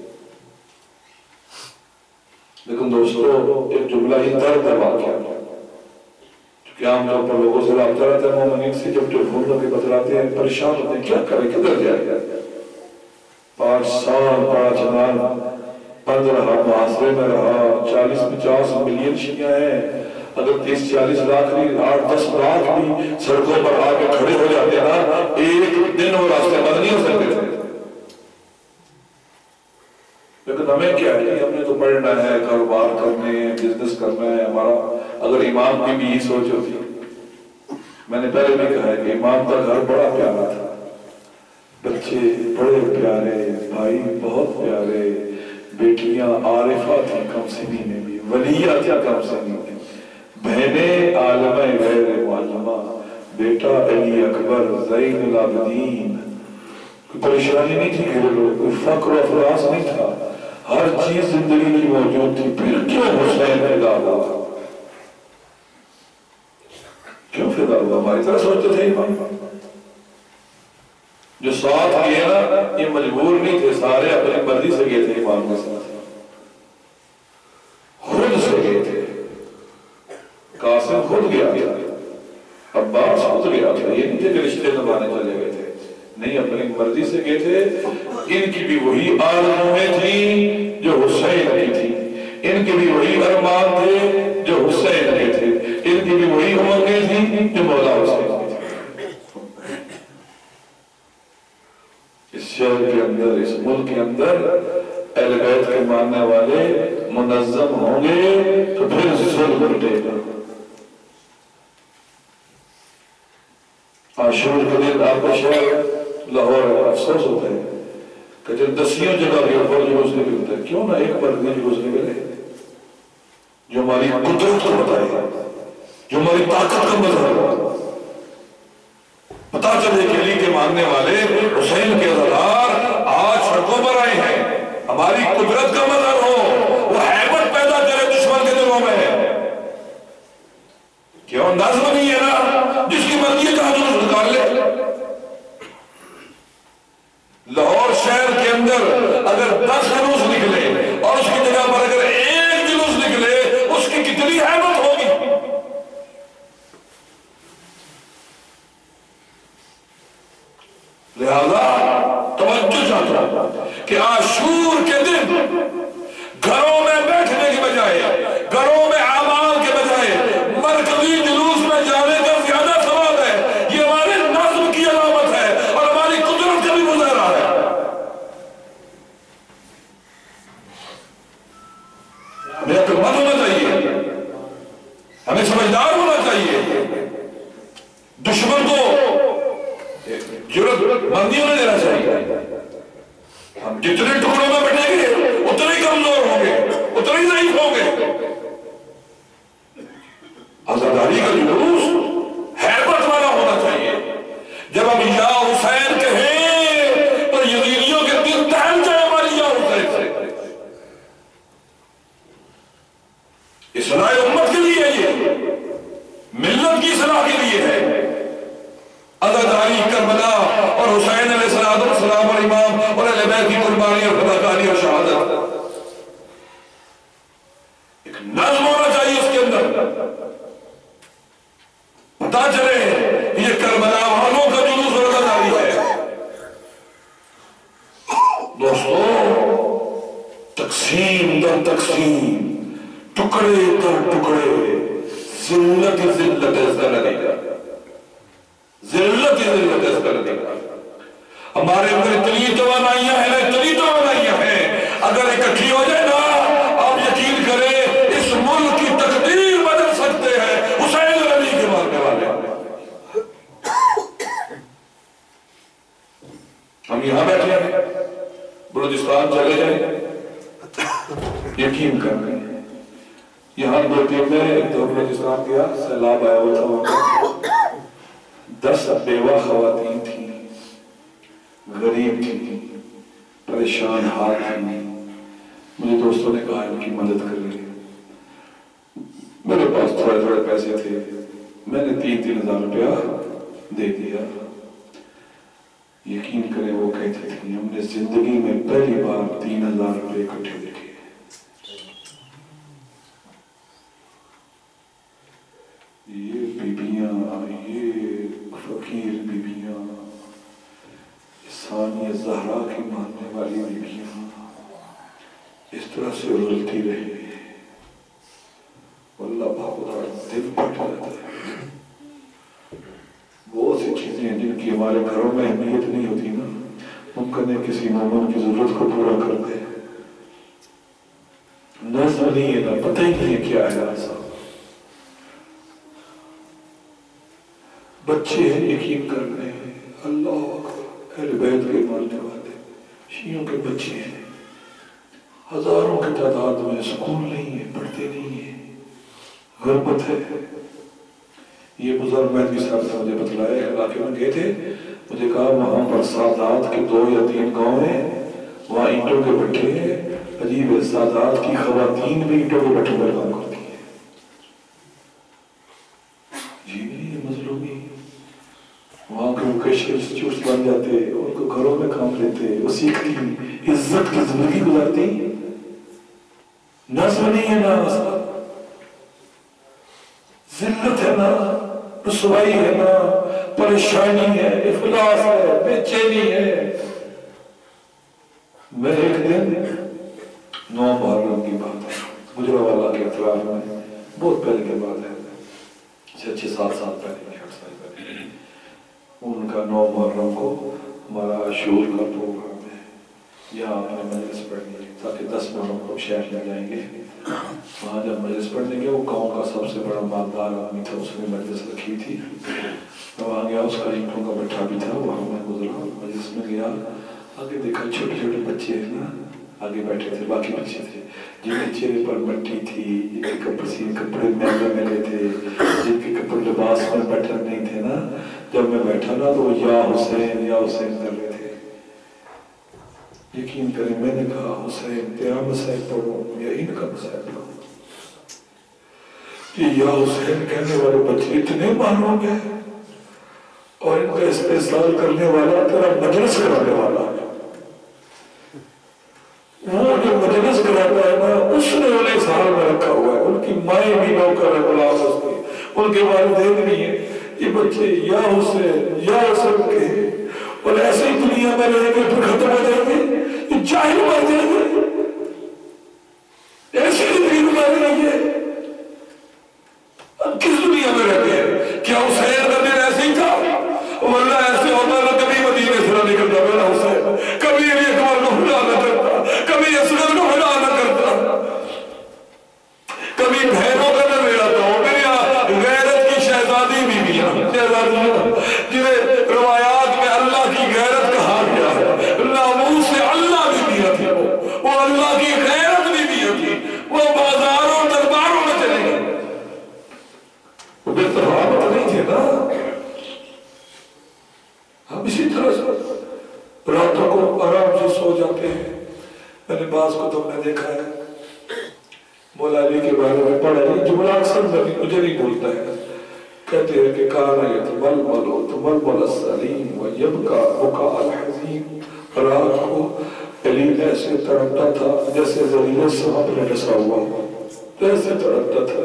لیکن دوستو ایک جملہ ہی درد ہے واقعہ، کیونکہ عام طور پر لوگوں سے رابطہ رہتا ہے، مومنین سے جب ٹیلیفون کر کے بتلاتے ہیں پریشان ہوتے ہیں، کیا کریں کدھر جائے؟ پانچ سال بڑا جنان بند رہا، محاصرے میں رہا، چالیس پچاس ملین شیعہ ہیں، اگر تیس چالیس لاکھ نہیں آٹھ دس لاکھ بھی سڑکوں پر آ کے کھڑے ہو جاتے ہیں نا، ایک دن وہ راستے بند نہیں ہو سکتے تھے۔ لیکن ہمیں کیا ہے، ہم نے تو پڑھنا ہے، کاروبار کرنے ہیں، بزنس کرنا ہے ہمارا۔ اگر امام کی بھی یہ سوچ ہوتی، میں نے پہلے بھی کہا ہے کہ امام کا گھر بڑا پیارا تھا، بچے بڑے پیارے، بھائی بہت پیارے، بیٹیاں عارفہ تھیں کم سنی میں بھی، ولیہ تھا کم سنی میں، بہنیں عالمہ غیر معلمہ، بیٹا علی اکبر زین العابدین۔ کوئی پریشانی نہیں تھی گھر لوگ، کوئی فقر و افلاس نہیں تھا، ہر چیز زندگی کی موجود تھی۔ پھر کیوں حسین فدا ہوا؟ کیوں فدا ہوا؟ ہماری طرح سوچتے تھے امام جو ساتھ گئے نا، یہ مجبور نہیں تھے، سارے اپنی مرضی سے گئے تھے امام کے ساتھ، خود سے گئے تھے۔ قاسم خود گیا تھا، عباس خود گیا تھا، یہ نہیں تھے کہ رشتے نبھانے چلے گئے تھے، نہیں، اپنی مرضی سے گئے تھے۔ ان کی بھی وہی آرزویں تھیں جو حسین کی تھی، ان کی بھی وہی ارمان تھے جو حسین کے تھے، ان کی بھی وہی امنگیں تھیں جو مولا حسین کی تھی۔ اس شہر کے اندر، اس ملک کے اندر اہل بیت کے ماننے والے منظم ہوں گے تو پھر ظلم مٹے گا۔ عاشور کے دن آپ کا شہر لاہور ہے، افسوس ہوتا ہے کہ جب دسیوں جگہ بھی اوپر جلوس نکلتا ہے، کیوں نہ ایک بار بھی جلوس نکلے جو ہماری قدرت کو بتائے، جو ہماری طاقت کا مظہر ہو، پتا چلے کہ علی کے ماننے والے، حسین کے عزادار آج سڑکوں پر آئے ہیں، ہماری قدرت کا مظہر ہو، وہ ہیبت پیدا کرے دشمن کے دلوں میں۔ کیوں نظم نہیں ہے نا، جس کی مرضی کا جلوس نکال لے۔ لاہور شہر کے اندر اگر دس جلوس نکلے اور اس کی جگہ پر اگر ایک جلوس نکلے، اس کی کتنی ہیبت ہوگی۔ لہذا توجہ چاہتا ہوں کہ عاشور کے دن گھروں میں بیٹھنے کی بجائے، گھروں میں اعمال کے بجائے مرکزی جلوس میں جانے کا زیادہ ثواب ہے۔ یہ ہمارے نظم کی علامت ہے اور ہماری قدرت کا بھی مظاہرہ ہے۔ ہمیں عقل مند ہونا چاہیے، ہمیں سمجھدار ہونا چاہیے، دشمن کو جرأت مندی ہونے دینا چاہیے۔ ہم جتنے ٹکڑوں میں بٹیں گے اتنے ہی کمزور ہوں گے، اتنے ہی ضعیف ہوں گے۔ عزاداری کا جلوس ہیبت والا ہونا چاہیے۔ جب ہم اصلاح امت کے لیے یہ ملت کی اصلاح کے لیے ہے. عزاداری کربلا اور حسین علیہ السلام اور امام اور اہل بیت کی قربانی اور فداکاری اور شہادت ایک نظم ہونا چاہیے اس کے اندر. پتا چلے یہ کربلا والوں کا جلوس اور عزاداری ہے. دوستو تقسیم در تقسیم ٹکڑے در ٹکڑے ذلت ذلت ازدلے گا ذلت ذلت ازدلے گا. ہمارے اندر اتنی توانائیاں ہیں اتنی توانائیاں ہیں اگر اکٹھی ہو جائے نا آپ یقین کریں اس ملک کی تقدیر بدل سکتے ہیں. حسین علی کے مارنے والے ہم یہاں بیٹھے ہیں بلوچستان چلے جائیں یقین کر رہے ہیں. یہاں دو تین میں ایک دو بلوچستان گیا سیلاب آیا ہوا تھا وہاں دس بیوہ خواتین تھیں غریب تھیں پریشان حال تھیں. مجھے دوستوں نے کہا ان کی مدد کر رہے. میرے پاس تھوڑے تھوڑے پیسے تھے میں نے تین تین ہزار روپیہ دے دیا. یقین کریں وہ کہتے تھے ہم نے زندگی میں پہلی بار تین ہزار روپے اکٹھے دیکھے. یہ بیبیاں یہ فقیر بیبیاں ثانیہ زہرا کی ماننے والی بیبیاں اس طرح سے اڑلتی رہی. اللہ بہت دل پھٹ جاتا ہے. بہت سی چیزیں ہیں جن کی ہمارے گھروں میں اہمیت نہیں ہوتی نا ممکن ہے کسی مومن کی ضرورت کو پورا کر دے. نظر نہیں ہے نا پتہ ہی نہیں ہے کیا ہے ایسا. بچے ہیں یقین کر رہے ہیں اللہ اہل بیت کے ماننے والے شیعوں کے بچے ہیں ہزاروں کی تعداد میں سکول نہیں ہے پڑھتے نہیں ہیں غربت ہے. یہ بزرگ مہدوی صاحب نے مجھے بتلایا علاقے میں گئے تھے مجھے کہا وہاں پر سادات کے دو یا تین گاؤں ہیں وہاں اینٹوں کے بٹھے ہیں عجیب ہے سادات کی خواتین بھی اینٹوں کے بٹھے پر کام کرتی ہیں. جی نہیں یہ مظلومی وہاں کے ووکیشنل انسٹیٹیوٹس بن جاتے ان کو گھروں میں کام لیتے وہ سیکھتی عزت کی زندگی گزارتی. نظم نہیں ہے نا ذلت ہے نا رسوائی ہے نا پریشانی ہے افلاس ہے بے چینی ہے. میں ایک دن نو محرم کی بات ہے گجرانوالہ کے اطراف میں بہت پہلے کے بعد ہے چھ چھ سات سال پہلے پہلے ان کا نو محرم کو ہمارا شعور کا پروگرام ہے یہاں آپ نے مجلس پڑھنی ہے تاکہ دس محرم کو شہر میں جائیں گے. وہاں جب مجلس پڑھنے گیا وہ گاؤں کا سب سے بڑا مالدار آدمی تھا اس نے مجلس رکھی تھی. میں وہاں گیا اس کا اینٹوں کا بٹھا بھی تھا وہاں میں گزرا مجلس میں گیا آگے دیکھا چھوٹے چھوٹے بچے ہیں نا آگے بیٹھے تھے باقی بچے تھے جن کے چہرے پر مٹی تھی جن کے کپڑے کپڑے میلے میلے تھے جن کے کپڑے لباس میں بٹن نہیں تھے نا. جب میں بیٹھا نا تو یا حسین یا حسین کر رہے تھے. یقین کریں میں نے کہا حسین تیرا مسائل پڑھو یا ان کا مسائل پڑھو. یا حسین کہنے والے بچے اتنے معلوم ہیں اور ان کا استحصال کرنے والا تیرا مجلس کرانے والا ہے. وہ جو مجلس کراتا ہے نا اس نے انہیں سال میں رکھا ہوا ہے. ان کی مائیں بھی نوکر ہے غلام اس کی ان کے والدین بھی ہیں. یہ بچے یا حسین یا حسین کے اور ایسے ہی دنیا میں رہیں گے پھر ختم ہو جائیں گے. یہ جاہل مر جائیں گے ایسی زندگی گزار رہی ہے. اب کس دنیا میں رہتے ہیں؟ کیا حسین کا دن ایسے ہی تھا؟ ورنہ ایسے ہوتا نہ کبھی مدینے سے نہ نکلتا میرا حسین کبھی علی اکبر کو خدا نہ کرتا کبھی اصغر کو خدا نہ کرتا کبھی بہنوں کا نہ ملاتا ہوں. میری غیرت کی شہزادی بھی بھی شہزادی جنہیں روایات میں اللہ کی غیرت کہا گیا ہے ناموس سے اللہ بھی دیا تھی وہ اللہ کی غیرت بھی دیا تھی. وہ بازاروں درباروں میں چلے گئے وہ بے تفاوت نہیں تھے نا. ہم اسی طرح سے راتوں کو آرام سے سو جاتے ہیں. میں نے بعض کو تم نے دیکھا ہے مولا علی کے بارے میں پڑھا نہیں مجھے نہیں بولتا ہے. کہتے ہیں کہ کانا یتململ تململ السلیم ویبکا بکا الحزین. رات کو علی ایسے تڑپتا تھا جیسے زریعہ سانپ نے ڈسا ہوا ہوا، ایسے تڑپتا تھا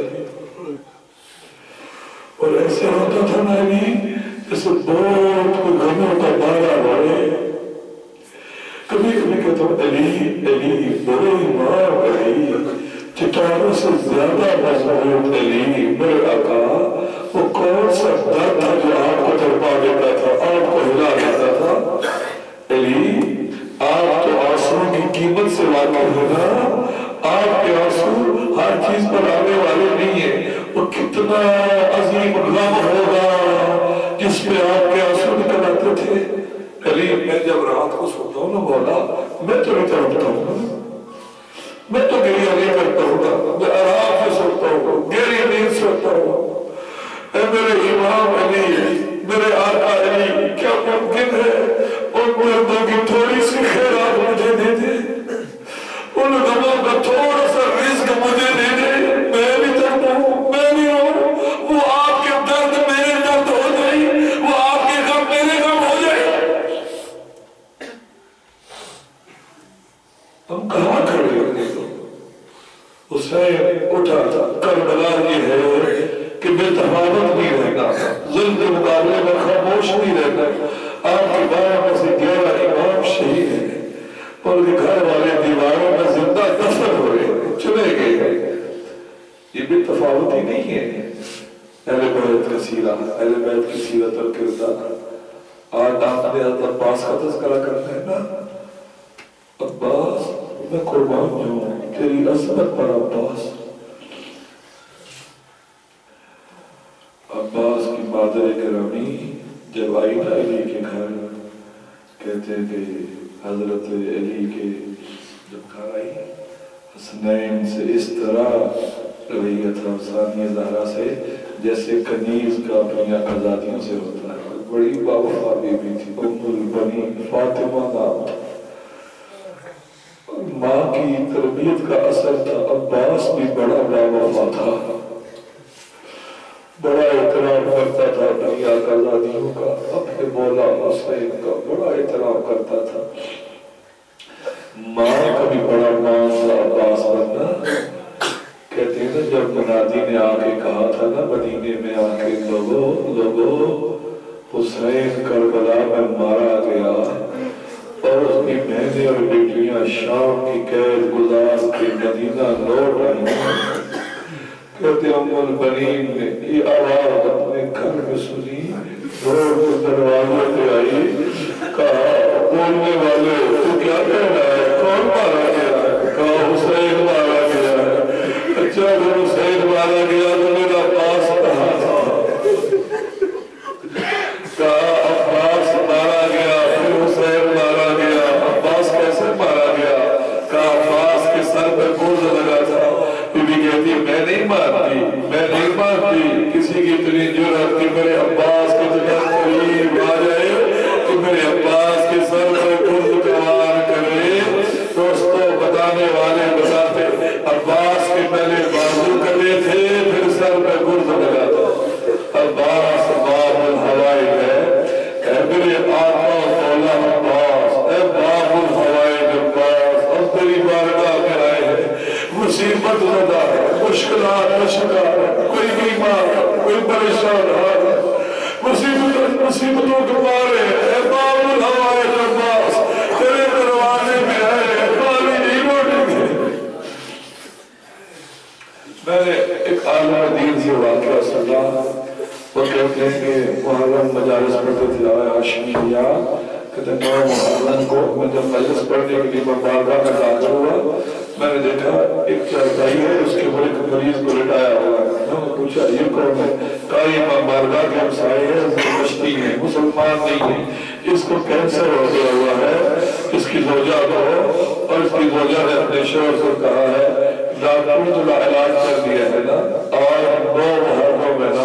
اور ایسے ہوتا تھا نا علی جیسے بہت کوئی غموں کا بارہ روئے. کبھی کبھی کہتا ہوں علی علی بڑے ایمان علی، چٹانوں سے زیادہ مضبوط علی میرے آقا. وہ کون سا درد تھا جو آپ کو تڑپا دیتا تھا، آپ کو ہلا دیتا تھا؟ علی آپ تو آنسوؤں کی قیمت سے واقف ہو نا. آپ کے آنسو ہر چیز پر آنے والے نہیں ہیں. وہ کتنا عظیم غم ہوگا جس میں آپ کے آنسو نکل آتے تھے. علی میں جب رات کو سوتا ہوں نا مولا، میں تو نہیں تڑپتا ہوں، میں تو گریہ نہیں کرتا ہوں، میں آرام سے سوتا ہوں، گہری نیند سوتا ہوں. اے میرے امام علی، میرے آقا علی، کیا ممکن ہے ان مردوں کی تھوڑی سی خیرات مجھے دے دے، ان غموں کا تھوڑا سا رزق مجھے دے دے، میں بھی تڑپوں، میں بھی ہوں. وہ آپ کے درد میرے درد ہو جائے، وہ آپ کے غم میرے غم ہو جائے. ہم کہاں کھڑے ہوئے تو حسین اٹھا تھا. کربلا یہ ہے کہ بے تفاوت نہیں رہنا، ظلم کے مقابلے میں خاموش نہیں رہنا. آپ کی بارہ میں سے گیارہ امام شہید ہیں اور گھر والے دیواروں میں زندہ دفن ہوئے چلے گئے. یہ بے تفاوت ہی نہیں ہے. اہل بیت کا سیرہ، اہل بیت کی سیرت اور کردار. آج آپ نے عباس کا تذکرہ کرنا ہے نا. عباس میں قربان ہوں تیری عظمت پر عباس. عباس کی مادر گرامی جب آئی نا علی کے گھر، کہتے ہیں کہ حضرت علی کے جب گھر آئی حسنین سے اس طرح رویہ تھا ثانیہ زہرا سے جیسے کنیز کا اپنی آزادیوں سے ہوتا ہے. بڑی باوفا بیوی تھی، ام البنین فاطمہ نام تھا. ماں کی تربیت کا اثر تھا. عباس بھی بڑا باوفا تھا، بڑا احترام کرتا تھا اپنی آزادیوں کا، اپنے مولا حسین کا بڑا احترام کرتا تھا. ماں کا بھی بڑا مان تھا عباس بننا. کہتے ہیں نا جب منادی نے آ کے کہا تھا نا مدینے میں آ کے لوگو لوگو حسین کربلا میں مارا گیا اور اس کی بہنیں اور بیٹیاں شام کی قید گزار کے مدینہ لوٹ رہی ہیں. کہتے ام البنین نے یہ آواز اپنے گھر میں سنی، روڈ دروازے پہ آئی، کہا بولنے والے تو کیا کہہ رہا ہے، کون مارا گیا ہے؟ کہا حسین مارا گیا ہے. اچھا اگر حسین مارا گیا تو میرا عباس کہاں تھا؟ کہا عباس مارا گیا پھر حسین مارا گیا. عباس کیسے مارا گیا؟ کہا عباس کے سر پہ گرز لگا تھا. بی کہتی میں نہیں مارتی، میں نہیں مارتی. کسی کی اتنی جرأت کہ میرے عباس کے جگہ قریب آ جائے کہ میرے عباس کے سر پہ گرز کمار کرے. دوستوں بتانے والے بتاتے عباس کے پہلے بازو کٹے تھے پھر سر پہ گرز لگا تھا. عباس باب الحوائج ہے. اے میرے آقا مولا عباس، اے باب الحوائج عباس، ہم تیری بارگاہ میں آئے ہیں. مصیبت زدہ ہے، مشکلات کا شکار ہے، کوئی بیمار ہے، کوئی پریشان ہے، مصیبت مصیبتوں کے مارے. اے باب الحوائج عباس، تیرے دروازے میں آئے، خالی نہیں لوٹیں گے. میں نے ایک عالم دین سے واقعہ سنا. وہ کہتے ہیں کہ محرم مجالس پڑھتے تھے آئے عاشقیہ. کہتے ہیں نو محرم کو میں جب مجلس پڑھنے کے لیے مبارکہ میں داخل ہوا، میں نے دیکھا ایک چارپائی ہے اس کے بڑے مریض کو لٹایا ہوا ہے. میں نے پوچھا یہ کون ہے؟ کہا یہ مبارکہ کے ہمسائے ہیں، بشتی ہیں، مسلمان نہیں ہیں. اس کو کینسر ہو گیا ہوا ہے. اس کی زوجہ کو اور اس کی زوجہ نے اپنے شوہر سے کہا ہے ڈاکٹر تو علاج کر دیا ہے نا، اور دو محرموں میں نا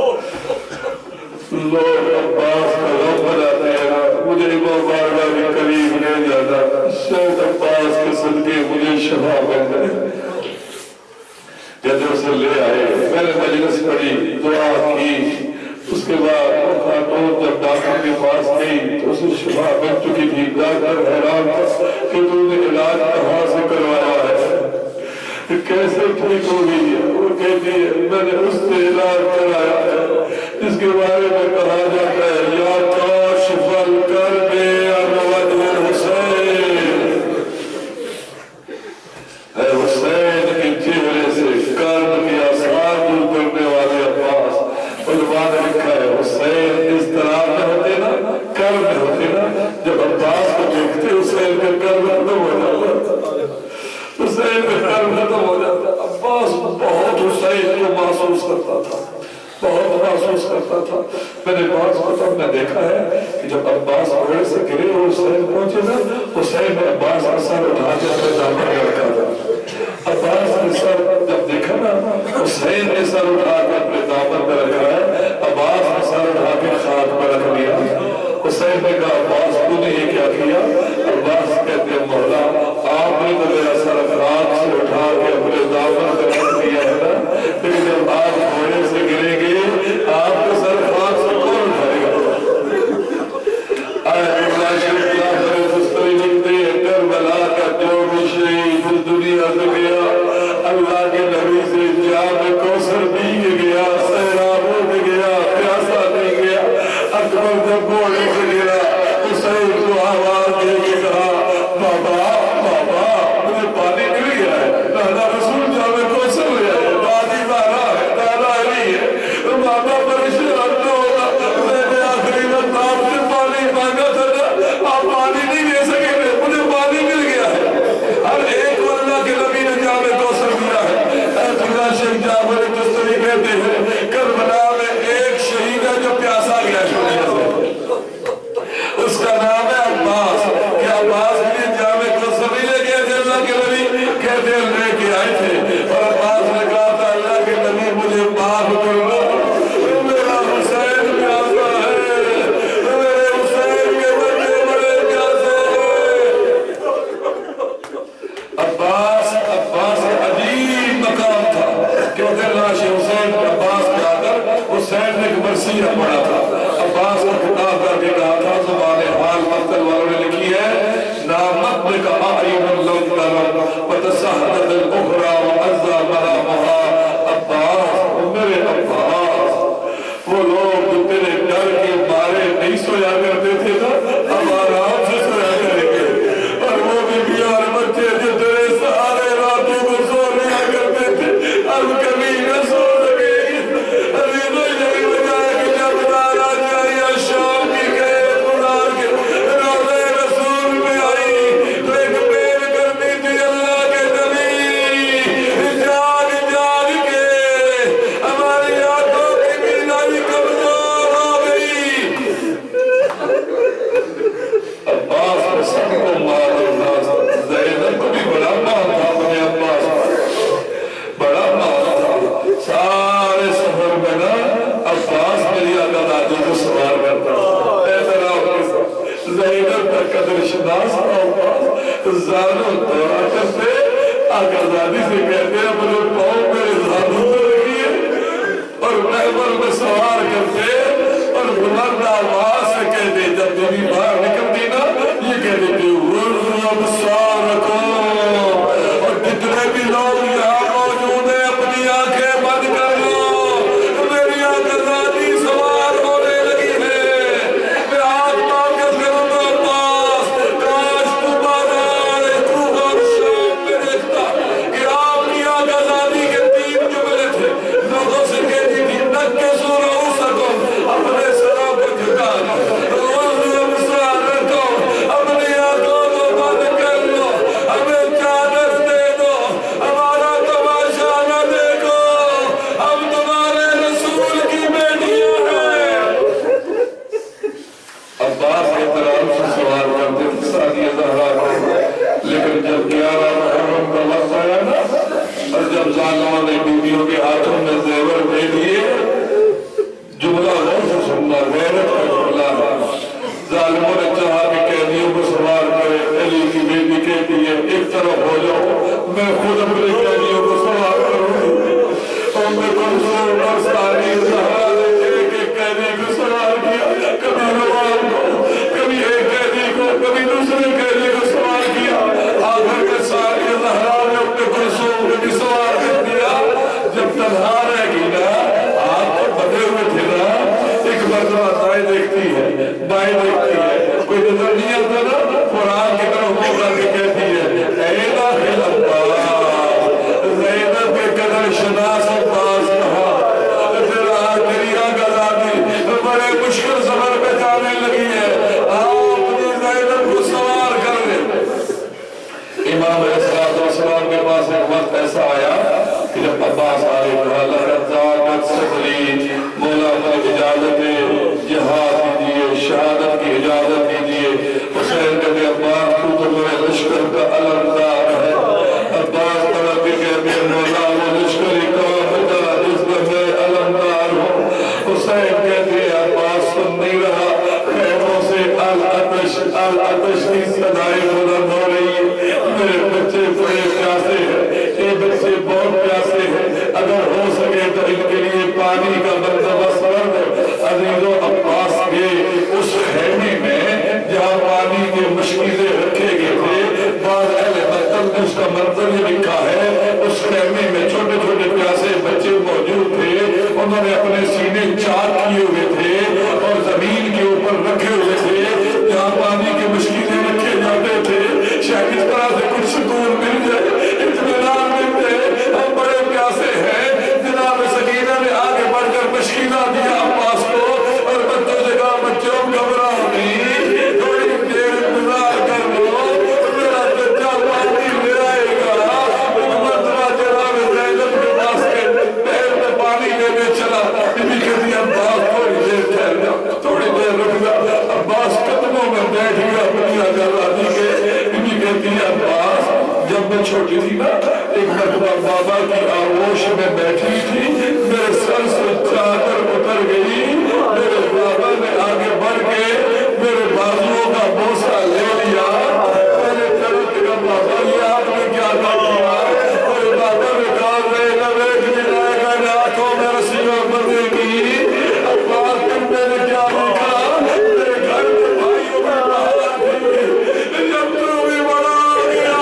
لوگ عباس کا غم بناتے ہیں نا، مجھے مبارکہ بھی قریب نہیں جاتا. شاید عباس کے صدقے مجھے شفا مل جائے. جب اسے لے آئے میں نے مجلس پڑی، دعا کی، اس کے بعد وہ خاتون جب ڈاکٹر کے پاس گئی تو اسے شفا مل چکی تھی۔ ڈاکٹر حیران تھا کہ تو نے علاج کہاں سے کروایا ہے، کیسے ٹھیک ہو گئی ہے؟ وہ کہتی ہے میں نے اس سے علاج کرایا ہے جس کے بارے میں کہا جاتا ہے یا کاشف الکرب عن وجه الحسین، اے حسین کے چہرے سے کرب کے آثار دور کرنے والے عباس۔ علماء نے لکھا ہے حسین اس طرح میں ہوتے نا، کرب میں ہوتے نا، جب عباس کو دیکھتے حسین کا کرب ختم ہو جاتا، حسین کا کرب ختم ہو جاتا۔ عباس بہت حسین کو محسوس کرتا تھا، بہت محسوس کرتا تھا۔ میں نے بعض خطب میں دیکھا ہے کہ جب عباس گھوڑے سے گرے اور حسین پہنچے نا، حسین نے عباس کا سر اٹھا کے اپنے دامن میں رکھا تھا۔ عباس نے سر جب دیکھا نا، حسین نے سر اٹھا کے اپنے دامن میں رکھا ہے، عباس نے سر اٹھا کے خاک پر رکھ لیا۔ حسین نے کہا عباس تو نے یہ کیا کیا؟ عباس کہتے ہیں مولا آپ نے تو میرا سر خاک سے اٹھا کے اپنے دامن میں رکھ دیا ہے نا، لیکن جب آپ گھوڑے سے گریں گے آپ کا سر خاک سے کون اٹھائے گا؟ آئے اللہ شریف اللہ فرستوی لکھتے ہیں کربلا کا جو بھی شہید اس دنیا سے گیا، اللہ کے نبی سے جام کوثر پی کے گیا، سیراب ہو کے گیا، پیاسا نہیں گیا۔ اکبر جب گھوڑے سے گرا حسین کو آواز دے کے کہا بابا بابا مجھے پانی مل گیا ہے، دادا رسول جام کوثر لے آئے، دادی زہرا ہے، دادا علی ہے، بابا پریشان نہ ہوگا، میں نے آخری وقت آپ سے پانی مانگا تھا نا، آپ پانی نہیں دے سکیں گے، مجھے پانی مل گیا ہے۔ ہر ایک کو اللہ کے نبی نے جام کوثر دیا ہے۔ ایسا شیخ جعفر دستوری کہتے ہیں کربلا میں ایک شہید ہے جو پیاسا گیا دنیا سے، اس کا نام ہے عباس۔ کہ عباس کے جام کوثر نہیں لے گئے تھے اللہ کے نبی؟ کہتے ہیں لے کے آئے تھے، اور عباس نے کہا تھا اللہ کے نبی مجھے معاف کر دو، میرا حسین پیاسا ہے، میرے حسین کے بچے بڑے پیاسے ہیں۔ عباس عباس عجیب مقام تھا، کیونکہ لاش حسین عباس کے آگر حسین نے ایک مرثیہ پڑھا تھا۔ عباس کو خطاب کر کے کہا تھا زبان حال مقتل والوں نے لکھی ہے نامت نے کہا اعین اللہم تلم وتسہدت الاخرى وعزا مرامها عباس میرے عباس، وہ لوگ جو تیرے ڈر کے مارے نہیں سویا کرتے تھے نا، اب آرام سے سویا کریں گے، اور وہ بھی بیار بچے جو تیرے سہارے راتوں کو سو لیا کرتے تھے اب کبھی نہ سو سکے گی۔ ابھی تو یہی وجہ ہے کہ جب دارا جائے شام کی قید گزار کے روضہ رسول میں آئی تو ایک بیر کرنی تھی اللہ کے نبی، جاگ جاگ کے ہماری آنکھوں کی بینائی کمزور ہو گئی۔ عباس کو سب کو مار دینا، زینب کو بھی بڑا مار تھا اپنے عباس پر، بڑا مار تھا۔ سارے سفر میں نا عباس میری آقا دادی کو سوار کرتا، احترام کے ساتھ زینب کا قدر شناس تھا عباس، زانو دورا کرتے آقا دادی سے کہتے ہیں مجھے پاؤں میرے زانو پر رکھیے، اور محمل میں سوار کرتے اور بلند آواز سے کہتے جب بیوی باہر نکلتی نا یہ کہتے تھے ورزو ابصارکم، اور جتنے بھی لوگ یہاں موجود ہیں اپنی آنکھیں بند کر لو، میری آقا دادی سوار ہونے لگی ہے۔ میں ہاتھ مانگت کروں گا عباس، کاش تو بازار کوفہ اور شام میں دیکھتا کہ آپ کی آنکھیں شناس عباس کہا تیرا آخری آگادی بڑے مشکل سفر پہ جانے لگی ہے آپ اپنی زینب کو سوار کر لیں امام علیہ السلام کے پاس ایک وقت ایسا آیا کہ جب عباس آئے کہا لہرزاکت صدری مولا پر اجازت جہاد دیجئے شہادت کی اجازت دیجئے حسین کہتے عباس تو تو میرے لشکر کا علمدار ہے عباس طرف کے کہتے مولا وہ لشکری کام بتا جس میں میں علمدار ہوں حسین کہتے عباس سن نہیں رہا خیموں سے العطش العطش کی صدائیں بلند ہو رہی ہے میرے بچے بڑے پیاسے ہیں یہ بچے بہت پیاسے ہیں اگر ہو سکے تو ان کے لیے پانی کا بندوبست کر دو عزیزو عباس کے اس خیمے میں جہاں پانی کے مشکیزیں رکھے گئے تھے بعض اہل مطلب نے اس کا منظر یہ لکھا ہے اس خیمے میں چھوٹے چھوٹے پیاسے بچے موجود تھے انہوں نے اپنے سینے چار کیے ہوئے تھے اور زمین کے اوپر رکھے ہوئے تھے جہاں پانی کے مشکیزیں رکھے جاتے تھے شاید اس طرح سے کچھ سکون مل جائے اطمینان مل جائے ہم بڑے پیاسے ہیں جناب سکینہ نے آگے بڑھ کر مشکینہ دیا عباس کو اور بچوں سے کہا بچوں گھبراؤ نہیں تھوڑی دیر انتظار کر لو میرا بچہ پانی لے آئے گا مرتبہ جناب زینب کے پاس کے پیر میں پانی لینے چلا انہی کہتی عباس تھوڑی دیر ٹھہر جا تھوڑی دیر رک جا عباس قدموں میں بیٹھ گیا اپنی آزادی کے انہی کہتی عباس جب میں چھوٹی تھی نا ایک مرتبہ بابا کی آغوش میں بیٹھی تھی میرے سر سے چادر اتر گئی میرے بابا نے آگے بڑھ کے میرے بازوؤں کا بوسہ لے لیا میں نے طرف کہا بابا یہ آپ نے کیا کہا میرے بابا نے کہا رہے گا ایک دن آئے گا ہاتھوں میں رسیوں بندے گی عباس دن میں نے کیا دیکھا میرے گھر میں بھائیوں میں باہر تھی جب تو بھی بڑا ہو گیا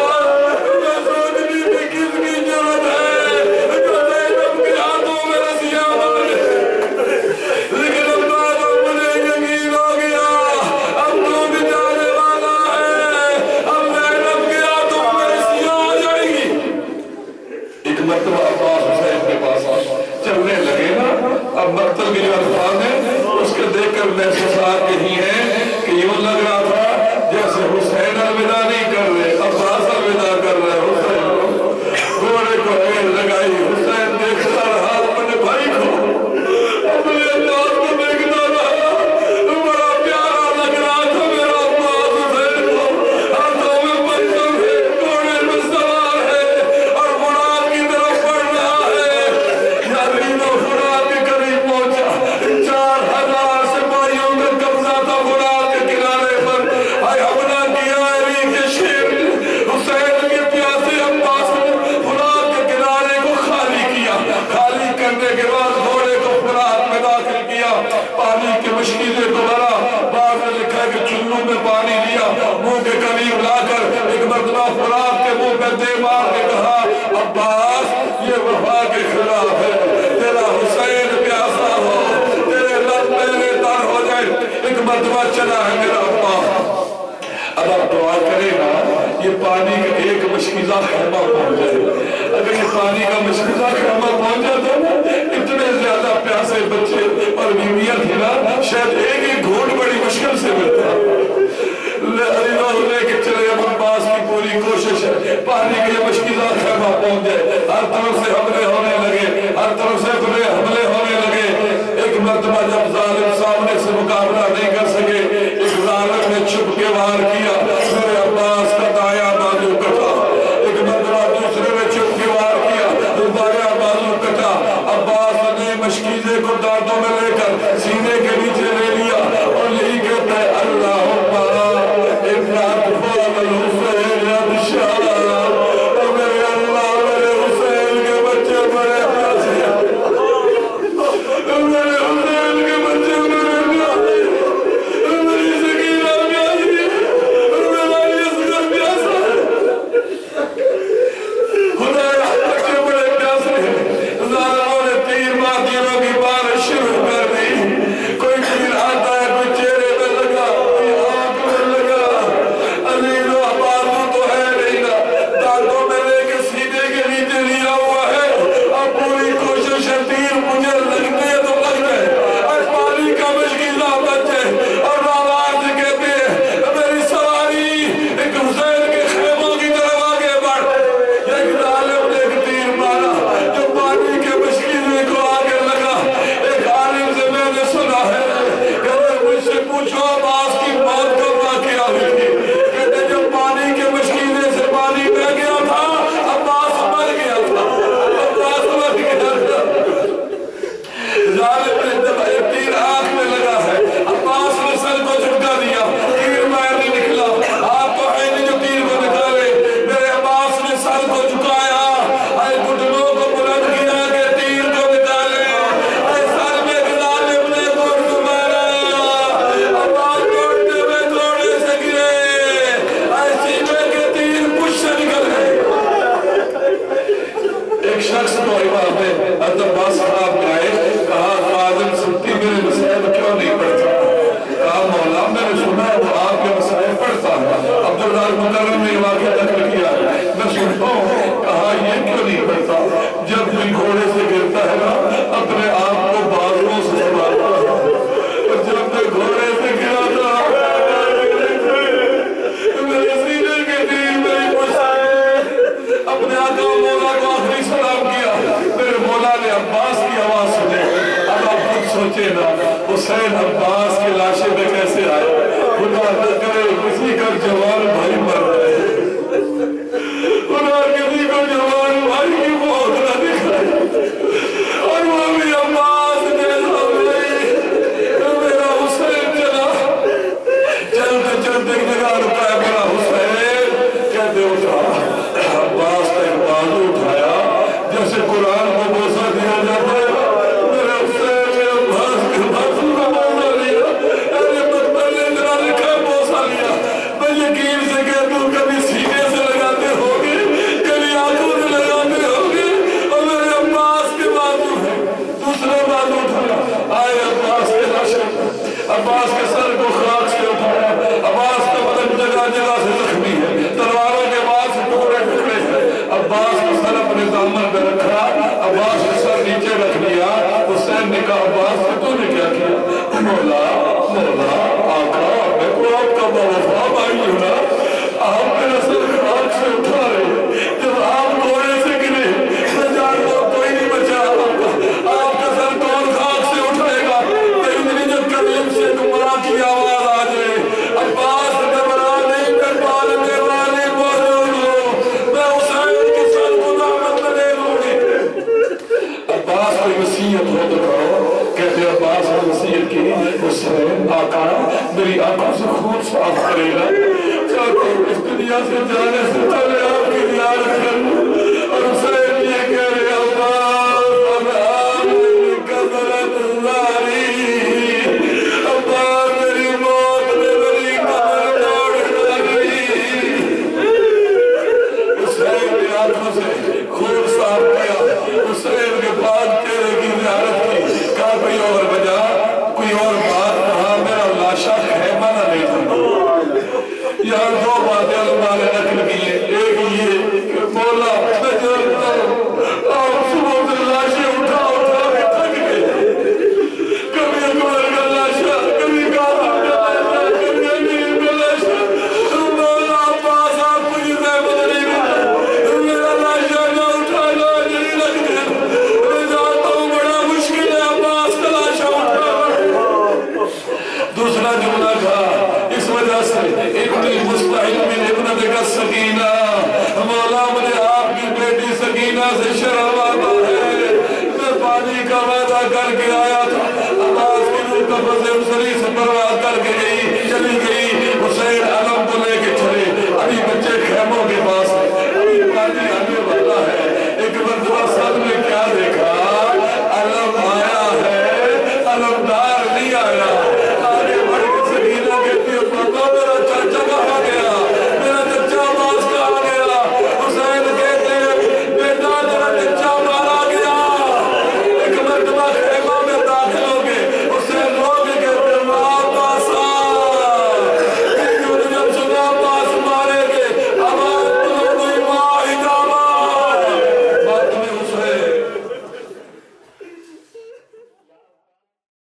اب مقتل کے جو الفاظ ہیں اس کے دیکھ کر محسوسات یہی ہیں کہ یوں لگ رہا تھا جیسے حسین الوداع نہیں کر رہے عباس الوداع کر رہے حسین گھوڑے کو ریل لگائی حسین دیکھتا رہا اپنے بھائی کو اپنے عباس کو دیکھتا رہا بڑا پیارا لگ رہا تھا میرا عباس حسین کو ہاتھوں میں بندوق ہے گھوڑے میں سوار ہے اور مراد کی طرف بڑھ رہا ہے یارین و فرات کے قریب پہنچا چار ہزار سپاہیوں میں قبضہ تھا فرات کے کنارے پر آئے حملہ کیا علی کے شیر حسین کے پیاسے عباس نے فرات کے کنارے کو خالی کیا خالی کرنے کے بعد گھوڑے کو فرات میں داخل کیا پانی کے مشکیزیں کو بھرا بعد میں لکھا ہے کہ چلوں میں پانی لیا منہ کے قریب لا کر ایک مرتبہ فرات کے منہ پہ دے مار کے کہا عباس یہ وفا کے خلاف ہے تیرا حسین پیاسا ہو تیرے لب میرے تر ہو جائے ایک مرتبہ چلا ہے میرا عباس اب آپ دعا کریں نا یہ پانی کا ایک مشکیزہ خیمہ پہنچ جائے اگر یہ پانی کا مشکیزہ خیمہ پہنچ جاتا نا اتنے زیادہ پیاسے بچے اور بیویاں تھی نا شاید ایک ایک گھوٹ بڑی مشکل سے ملتا اللہ لے کے چلے اب عباس کی پوری کوشش ہے پانی کے یہ مشکیزہ خیمہ پہنچ جائے ہر طرف سے حملے ہونے لگے ہر طرف سے حملے ہونے لگے ایک مرتبہ جب ظالم سامنے سے مقابلہ نہیں کر سکے ایک ظالم نے چھپ کے وار کیا میرے عباس کا دایا بازو کٹا ایک مرتبہ دوسرے نے چھپ کے وار کیا دایا بازو کٹا عباس نے مشکیزے کو دانتوں میں لے کر سینے کے نیچے لے لیا اور یہی کہتا ہے اللہم ابن اطفال الحسین ابشار میرے اللہ میرے حسین کے بچے بڑے پیاسے میرے حسین کے بچے بڑے پیاسے میری سکینہ پیاسی میرا یسکر پیاسا خدا بچے بڑے پیاسے ظالموں نے تیر مادیوں کی بارش شروع کر دی شخص کو امام حضرت عباس صاحب گئے، کہا خادم سبتی میرے مسائل کیوں نہیں پڑھتا؟ کہا مولا میں نے سنا ہے وہ آپ کے مسائل پڑھتا ہے۔ عبداللہ المکرم نے واقعہ ذکر کیا، میں سنتا ہوں، کہا یہ کیوں نہیں پڑھتا؟ جب کوئی گھوڑے سے گرتا ہے نا اپنے آپ کو بازوں سے سنبھالتا ہے، اور جب میں گھوڑے سے گرا تھا میرے سینے کے دل میں اپنے آقا مولا کو آخری سلام کیا، میرے مولا نے عباس کی آواز سنے۔ اب آپ خود سوچے نا حسین عباس کے لاشے میں کیسے آئے؟ خدا نہ کرے کسی کا جوان بھائی مر رہے، خدا کسی کو جوان بھائی کی موت نہ دکھائے، اور وہ بھی عباس نے سامنے میرا حسین چلا، چلتے چلتے ایک جگہ رکا ہے، میرا حسین کہتے اٹھا، عباس نے بازو اٹھایا جیسے قرآن کو بوسہ دیا جاتا ہے، میرے حسین نے عباس کے بازو کا بوسہ لیا، اے مقبل نے اتنا لکھا بوسہ لیا، میں یقین سے کہتا ہوں کبھی سینے سے لگاتے ہوگے، کبھی آنکھوں سے لگاتے ہوگے، اور میرے عباس کے بازو ہے، دوسرا بازو اٹھایا، آئے عباس کے لاشے، عباس کے سر کو خاک سے اٹھایا، عباس کا بدن جگہ جگہ سے زخمی ہے، تلواروں کے بعد سے ٹکڑے ٹکڑے ہیں، عباس کا سر اپنے دامن پہ رکھا، عباس کا سر نیچے رکھ لیا، حسین نے کہا عباس تو نے کیا کیا؟ مولا مولا آقا میں کو آپ کا باوفا بھائی ہوں نا، آپ میرا سر خاک سے اٹھا رہے، جب آپ گھوڑے سے گرے میں جانتا ہوں کوئی نہیں بچا آپ کا سر کون خاک سے اٹھائے گا؟ تیری جب کریم سے گمراہ کی آواز آ جائے، عباس گھبرا نہیں کر پالنے والے موجود ہو، میں حسین کے سر کو دامن میں لے لوں گی۔ عباس کوئی وصیت ہو تو کرو، کہتے عباس نے وصیت کی، حسین آقا میری آنکھوں سے خون صاف کرے گا، چاہتا ہوں اس دنیا سے جانے سے پہلے آپ کی زیارت کروں، اور حسین یہ کہہ